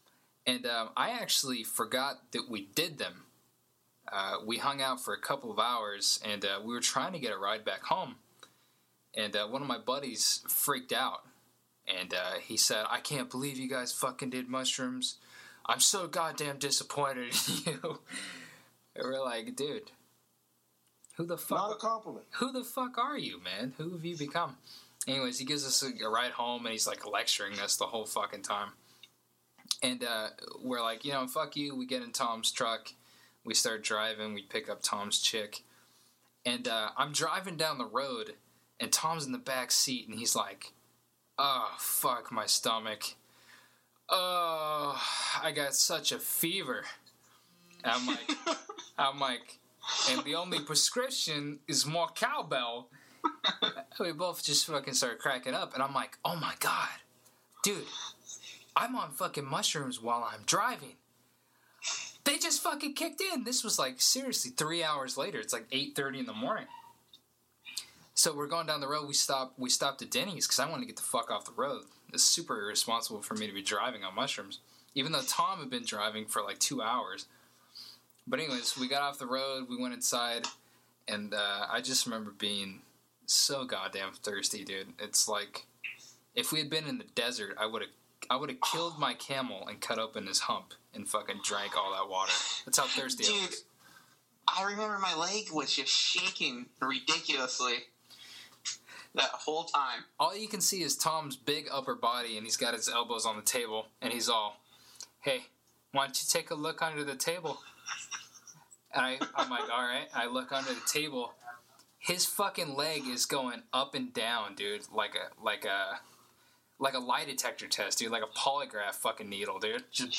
And I actually forgot that we did them. We hung out for a couple of hours, and we were trying to get a ride back home. And one of my buddies freaked out. And he said, I can't believe you guys fucking did mushrooms. I'm so goddamn disappointed in you. And we're like, dude, who the fuck? Not a compliment. Who the fuck are you, man? Who have you become? Anyways, he gives us a ride home, and he's like lecturing us the whole fucking time. And we're like, fuck you. We get in Tom's truck. We start driving. We pick up Tom's chick. And I'm driving down the road, and Tom's in the back seat, and he's like, oh, fuck my stomach. Oh, I got such a fever. And I'm like, and the only prescription is more cowbell. We both just fucking started cracking up, and I'm like, oh my god, dude, I'm on fucking mushrooms while I'm driving. They just fucking kicked in. This was like, seriously, 3 hours later. It's like 8:30 in the morning. So we're going down the road. We stopped at Denny's because I wanted to get the fuck off the road. It's super irresponsible for me to be driving on mushrooms, even though Tom had been driving for like 2 hours. But anyways, we got off the road. We went inside, and I just remember being so goddamn thirsty, dude. It's like if we had been in the desert, I would have killed my camel and cut open his hump and fucking drank all that water. That's how thirsty I was. I remember my leg was just shaking ridiculously that whole time. All you can see is Tom's big upper body, and he's got his elbows on the table, and he's all, hey, why don't you take a look under the table? And I'm like, all right. I look under the table. His fucking leg is going up and down, dude, like a lie detector test, dude, like a polygraph fucking needle, dude. Just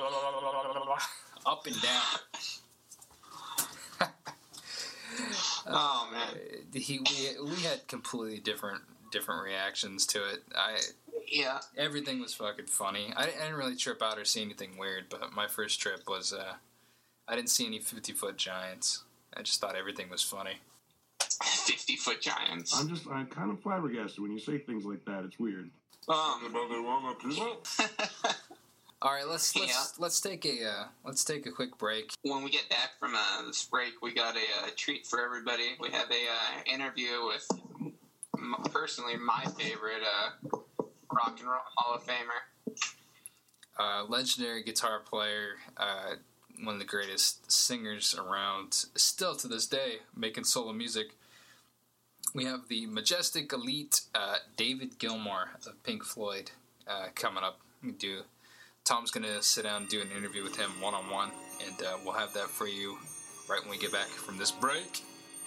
up and down. Oh man, we had completely different reactions to it. yeah. Everything was fucking funny. I didn't really trip out or see anything weird, but my first trip was I didn't see any 50-foot giants. I just thought everything was funny. 50-foot giants. I'm kind of flabbergasted when you say things like that. It's weird. All right, let's take a quick break. When we get back from this break, we got a treat for everybody. We have a interview with personally my favorite rock and roll Hall of Famer, legendary guitar player, one of the greatest singers around, still to this day making solo music. We have the majestic elite David Gilmour of Pink Floyd coming up. Tom's going to sit down and do an interview with him one-on-one, and we'll have that for you right when we get back from this break.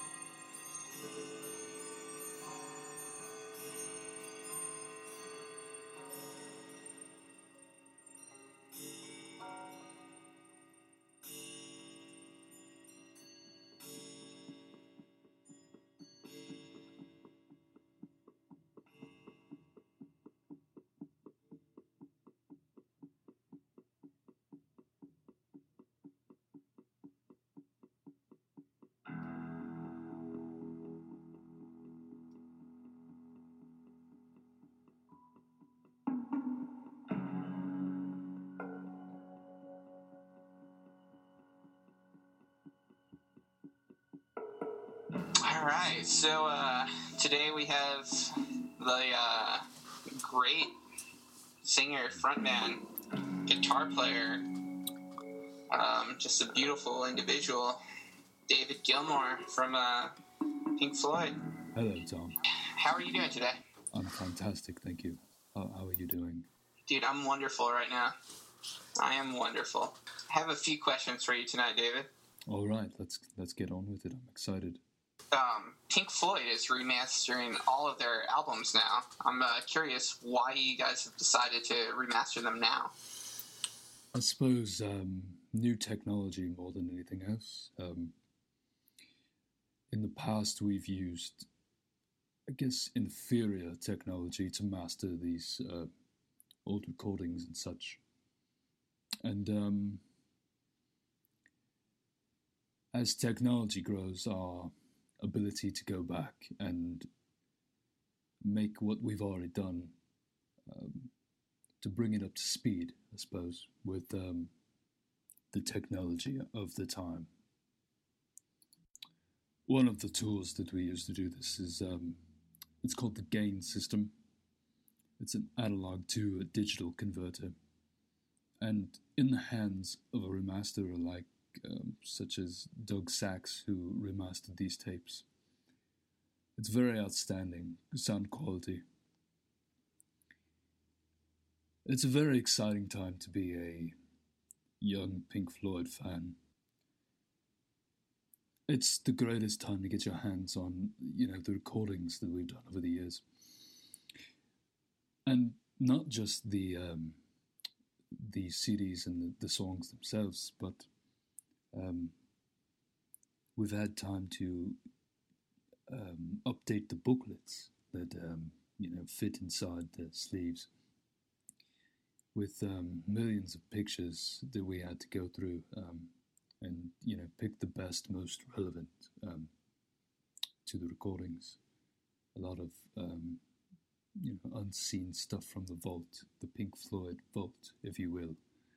All right, so today we have the great singer, frontman, guitar player, just a beautiful individual, David Gilmour from Pink Floyd. Hello, Tom. How are you doing today? I'm fantastic, thank you. How are you doing? Dude, I'm wonderful right now. I am wonderful. I have a few questions for you tonight, David. All right, let's get on with it. I'm excited. Pink Floyd is remastering all of their albums now. I'm curious why you guys have decided to remaster them now. I suppose new technology more than anything else. In the past, we've used, I guess, inferior technology to master these old recordings and such. And as technology grows, our ability to go back and make what we've already done bring it up to speed, I suppose, with the technology of the time. One of the tools that we use to do this is it's called the gain system. It's an analog to a digital converter, and in the hands of a remasterer like such as Doug Sachs, who remastered these tapes, it's very outstanding sound quality. It's a very exciting time to be a young Pink Floyd fan. It's the greatest time to get your hands on, the recordings that we've done over the years. And not just the CDs and the songs themselves, but we've had time to update the booklets that, fit inside the sleeves with millions of pictures that we had to go through and, pick the best, most relevant to the recordings. A lot of, unseen stuff from the vault, the Pink Floyd vault, if you will.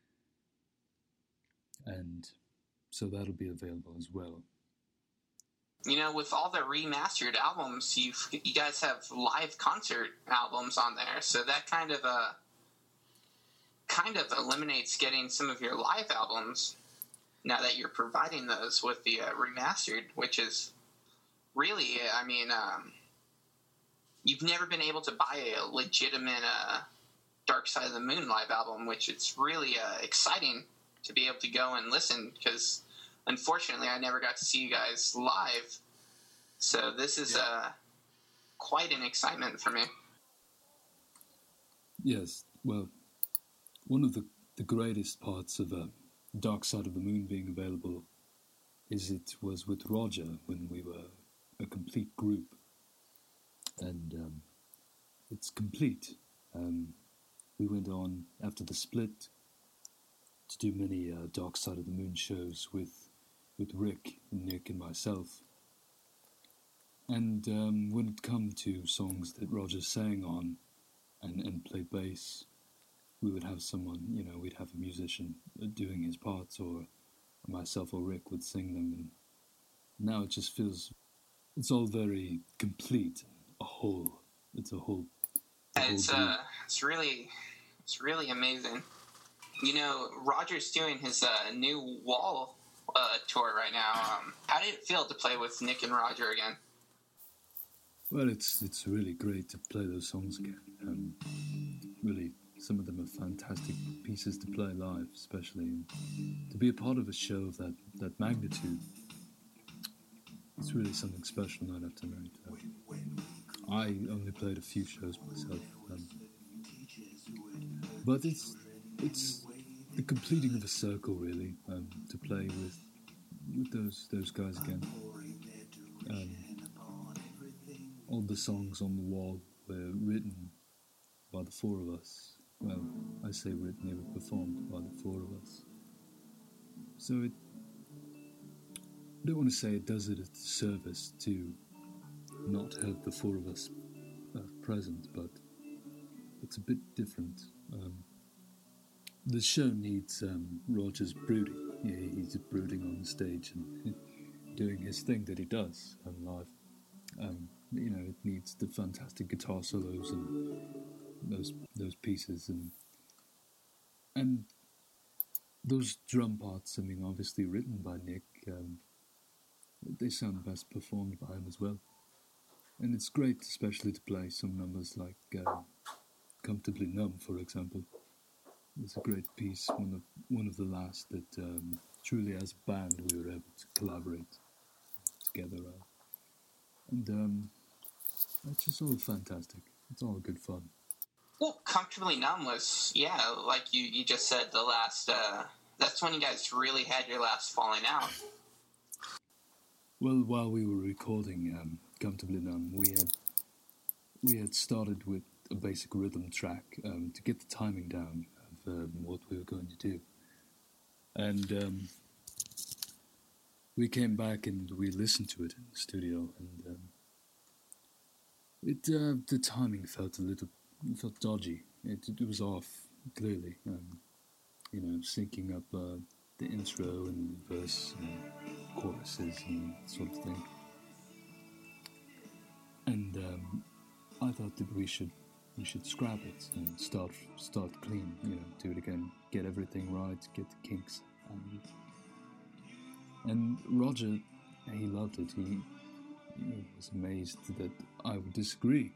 And so that'll be available as well. With all the remastered albums, you guys have live concert albums on there, so that kind of eliminates getting some of your live albums now that you're providing those with the remastered, which is really, you've never been able to buy a legitimate Dark Side of the Moon live album, which it's really exciting to be able to go and listen, because unfortunately I never got to see you guys live. So this is quite an excitement for me. Yes, well, one of the greatest parts of Dark Side of the Moon being available is it was with Roger when we were a complete group. And it's complete. We went on after the split to do many Dark Side of the Moon shows with Rick and Nick and myself. And when it come to songs that Roger sang on and played bass, we would have someone, we'd have a musician doing his parts, or myself or Rick would sing them. And now it just feels, it's all very complete. It's a whole. It's really amazing. Roger's doing his new Wall tour right now. How did it feel to play with Nick and Roger again? Well, it's really great to play those songs again. Really, some of them are fantastic pieces to play live, especially, and to be a part of a show of that magnitude. It's really something special night after night. I only played a few shows myself, but it's the completing of a circle, really, to play with those guys again. All the songs on the wall were written by the four of us. Well, I say written, they were performed by the four of us. So I don't want to say it does it a service to not have the four of us present, but it's a bit different. The show needs Roger's brooding. Yeah, he's brooding on the stage and doing his thing that he does live. It needs the fantastic guitar solos and those pieces and those drum parts. Obviously written by Nick. They sound best performed by him as well. And it's great, especially to play some numbers like Comfortably Numb, for example. It's a great piece, one of the last that truly as a band we were able to collaborate together. And it's just all fantastic. It's all good fun. Well, Comfortably Numb was, like you just said, the last, that's when you guys really had your last falling out. Well, while we were recording Comfortably Numb, we had started with a basic rhythm track to get the timing down of what we were going to do. And we came back and we listened to it in the studio, and the timing felt felt dodgy. It was off. clearly. Syncing up the intro and the verse and choruses and sort of thing. And I thought that we should scrap it and start clean. Do it again, get everything right, get the kinks. And Roger, he loved it. He was amazed that I would disagree.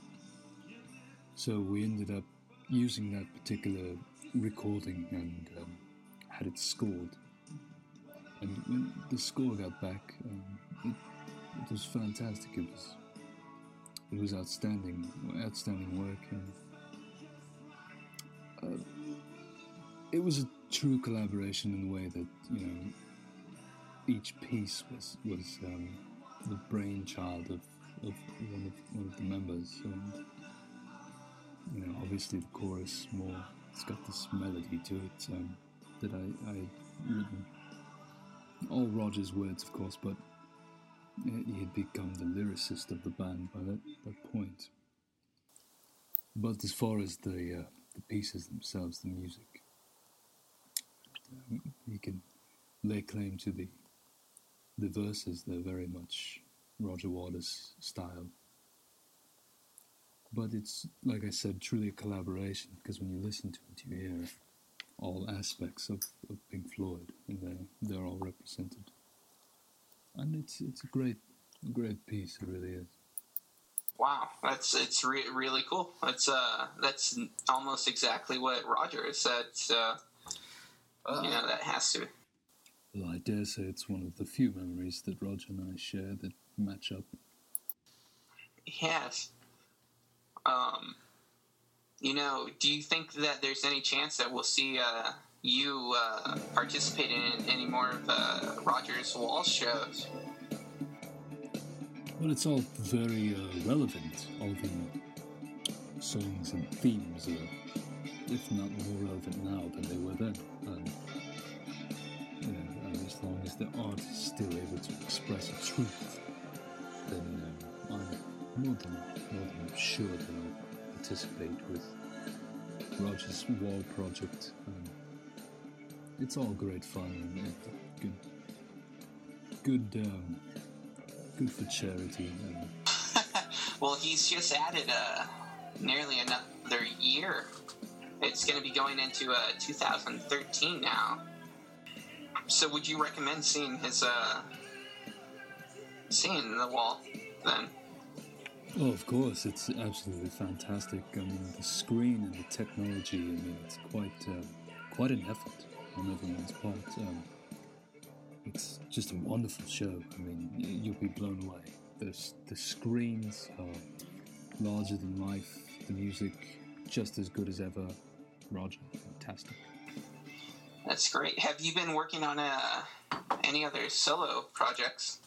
So we ended up using that particular recording and had it scored. And when the score got back, it was fantastic. It was outstanding work, and it was a true collaboration in the way that each piece was the brainchild of one of the members. And obviously the chorus it's got this melody to it that I written. All Roger's words, of course, but he had become the lyricist of the band by that point. But as far as the pieces themselves, the music, you can lay claim to the verses. They're very much Roger Waters' style. But it's, like I said, truly a collaboration, because when you listen to it, you hear all aspects of Pink Floyd, and they're all represented. And it's a great piece, it really is. Wow, it's really cool. That's almost exactly what Roger said. So, that has to be. Well, I dare say it's one of the few memories that Roger and I share that match up. Yes. Do you think that there's any chance that we'll see you participate in any more of Roger's Wall shows? Well, it's all very relevant. All the songs and themes are, if not more relevant now than they were then. As long as the artist is still able to express a truth, then I'm more than sure that I'll participate with Roger's Wall project. It's all great fun and good for charity. Well, he's just added nearly another year. It's going to be going into 2013 now. So would you recommend seeing the Wall then? Oh, of course, it's absolutely fantastic. I mean, the screen and the technology, it's quite an effort on everyone's part. It's just a wonderful show. You'll be blown away. The screens are larger than life, the music just as good as ever. Roger, fantastic. That's great. Have you been working on any other solo projects?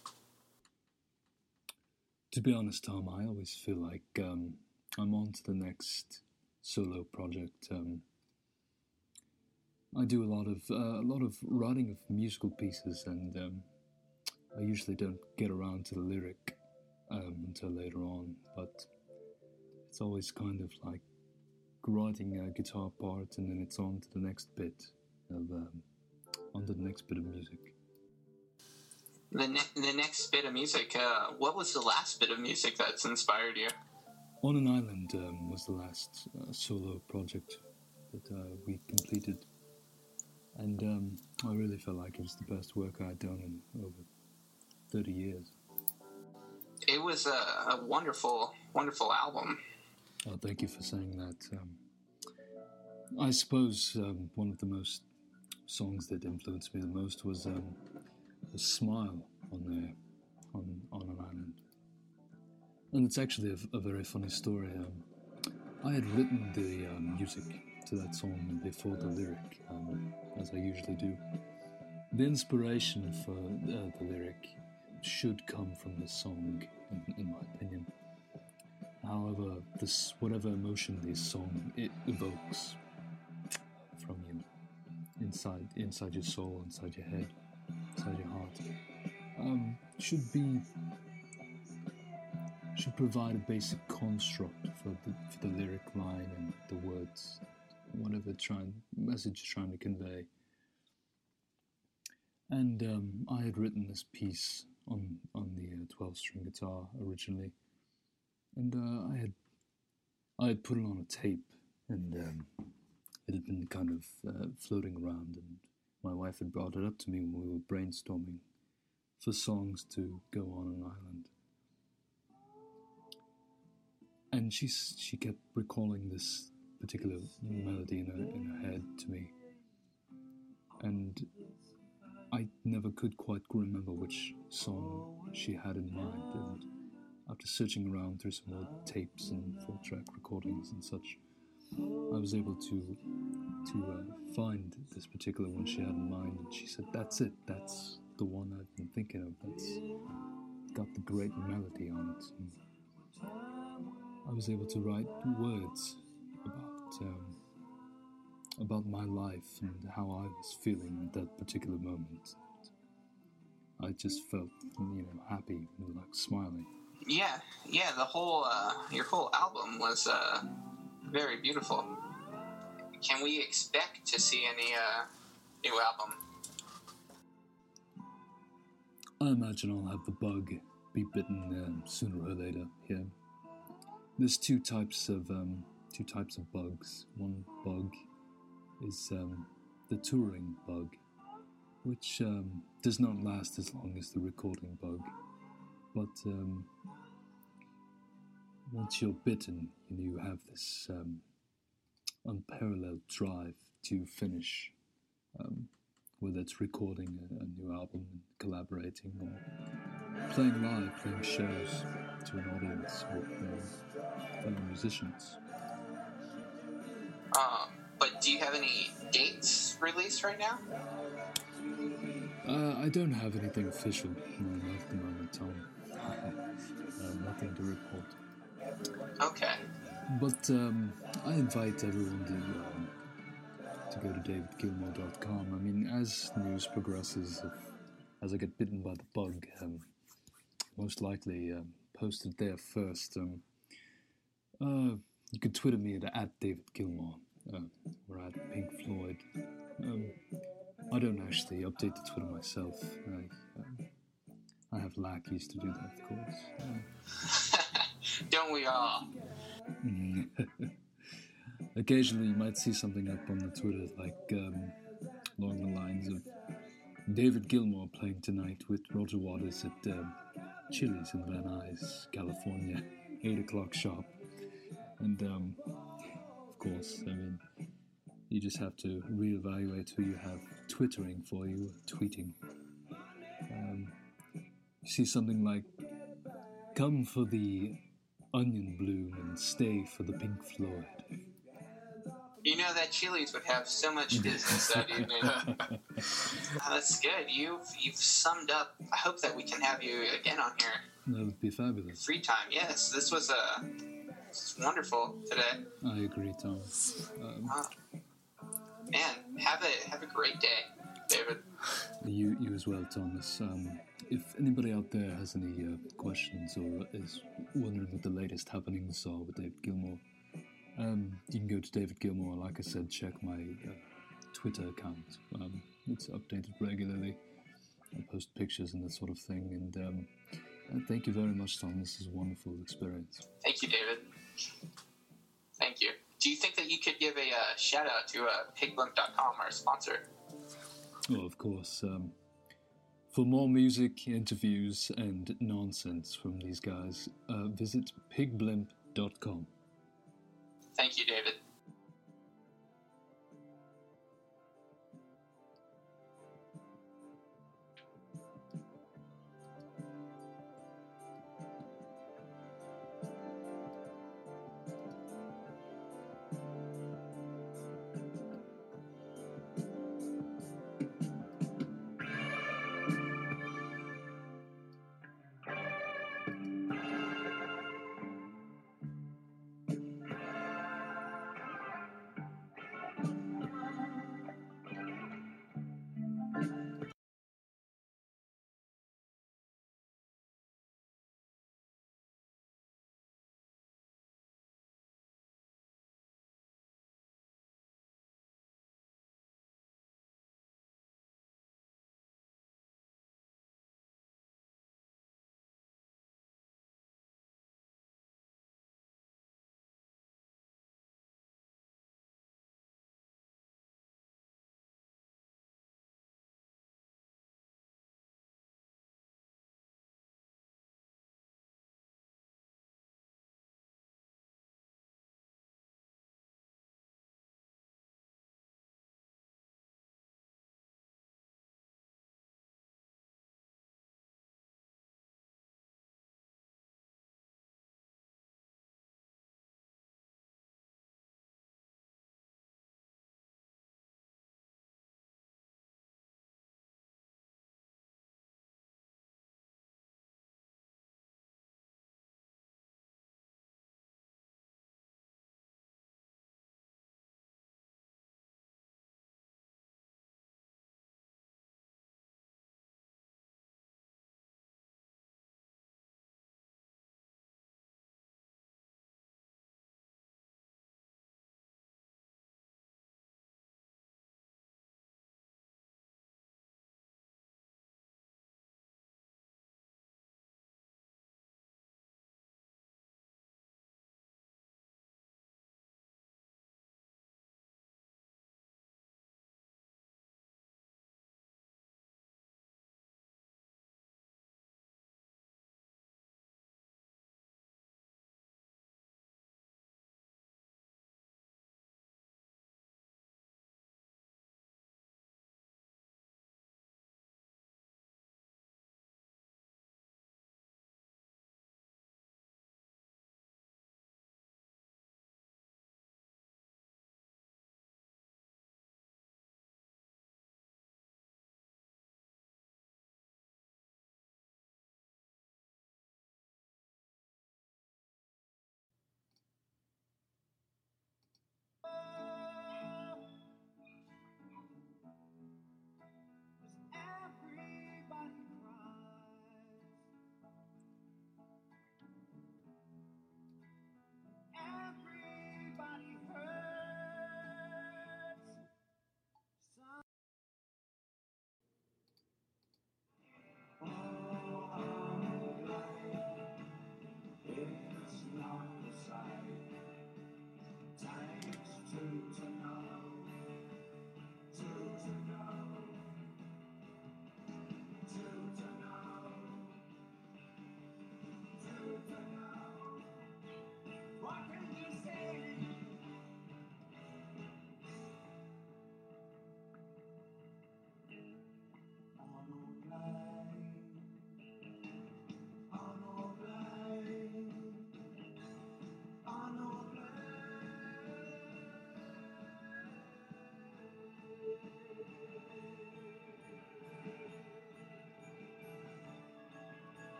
To be honest, Tom, I always feel like I'm on to the next solo project. I do a lot of writing of musical pieces, and I usually don't get around to the lyric until later on. But it's always kind of like writing a guitar part, and then it's on to the next bit of music. The next bit of music. What was the last bit of music that's inspired you? On an Island was the last solo project that we completed, and I really felt like it was the best work I had done in over 30 years. It was a wonderful, wonderful album. Oh, thank you for saying that. I suppose one of the songs that influenced me the most was Smile on an Island. And it's actually a very funny story. I had written the music to that song before the lyric, as I usually do. The inspiration for the lyric should come from the song, in my opinion. However, whatever emotion this song evokes from you, inside your soul, inside your head, inside your heart, should provide a basic construct for the lyric line and the words whatever message you're trying to convey. And I had written this piece on the 12-string guitar originally, and I had put it on a tape, and it had been kind of floating around, and my wife had brought it up to me when we were brainstorming for songs to go on an island. And she kept recalling this particular melody in her head to me, and I never could quite remember which song she had in mind. And after searching around through some old tapes and 4-track recordings and such, I was able to find this particular one she had in mind, and she said, "That's it. That's the one I've been thinking of. That's got the great melody on it." And I was able to write words about my life and how I was feeling at that particular moment. I just felt, happy, like smiling. Yeah. The whole your whole album was very beautiful. Can we expect to see any new album? I imagine I'll have the bug be bitten sooner or later. Yeah. There's two types of bugs. One bug is the touring bug, which does not last as long as the recording bug. But once you're bitten, you have this unparalleled drive to finish, whether it's recording a new album and collaborating, or playing live, playing shows to an audience with fellow musicians. But do you have any dates released right now? I don't have anything official at the moment, Tom. Nothing to report. Okay. But I invite everyone to go to davidgilmour.com. I mean, as news progresses, as I get bitten by the bug, most likely post it there first. You can Twitter me at David Gilmour. Or at Pink Floyd. I don't actually update the Twitter myself. I have lackeys to do that, of course. Don't we all? Occasionally you might see something up on the Twitter like along the lines of David Gilmour playing tonight with Roger Waters at Chili's in Van Nuys, California, 8 o'clock sharp. And of course, I mean, you just have to reevaluate who you have twittering for you, tweeting. You see something like, "Come for the onion bloom and stay for the Pink Floyd." You know that Chili's would have so much business that evening. That's good. You've summed up. I hope that we can have you again on here. That would be fabulous. Free time, yes. This was wonderful today. I agree, Tom. Man, have a great day, David. You as well, Thomas. If anybody out there has any questions or is wondering what the latest happenings are with David Gilmour, you can go to David Gilmour. Like I said, check my Twitter account. It's updated regularly. I post pictures and that sort of thing. And thank you very much, Tom. This is a wonderful experience. Thank you, David. Thank you. Do you think that you could give a shout out to pigblimp.com, our sponsor? Oh, of course. For more music, interviews, and nonsense from these guys, visit pigblimp.com. Thank you, David.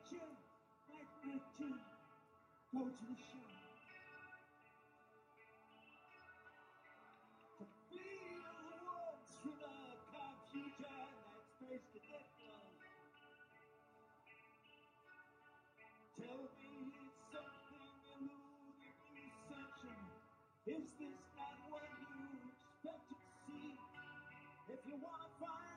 June, night 19. Go to the show. To feel the words from a computer that space cadet knows. Tell me it's something eluding essential. Is this not what you expected to see? If you want to find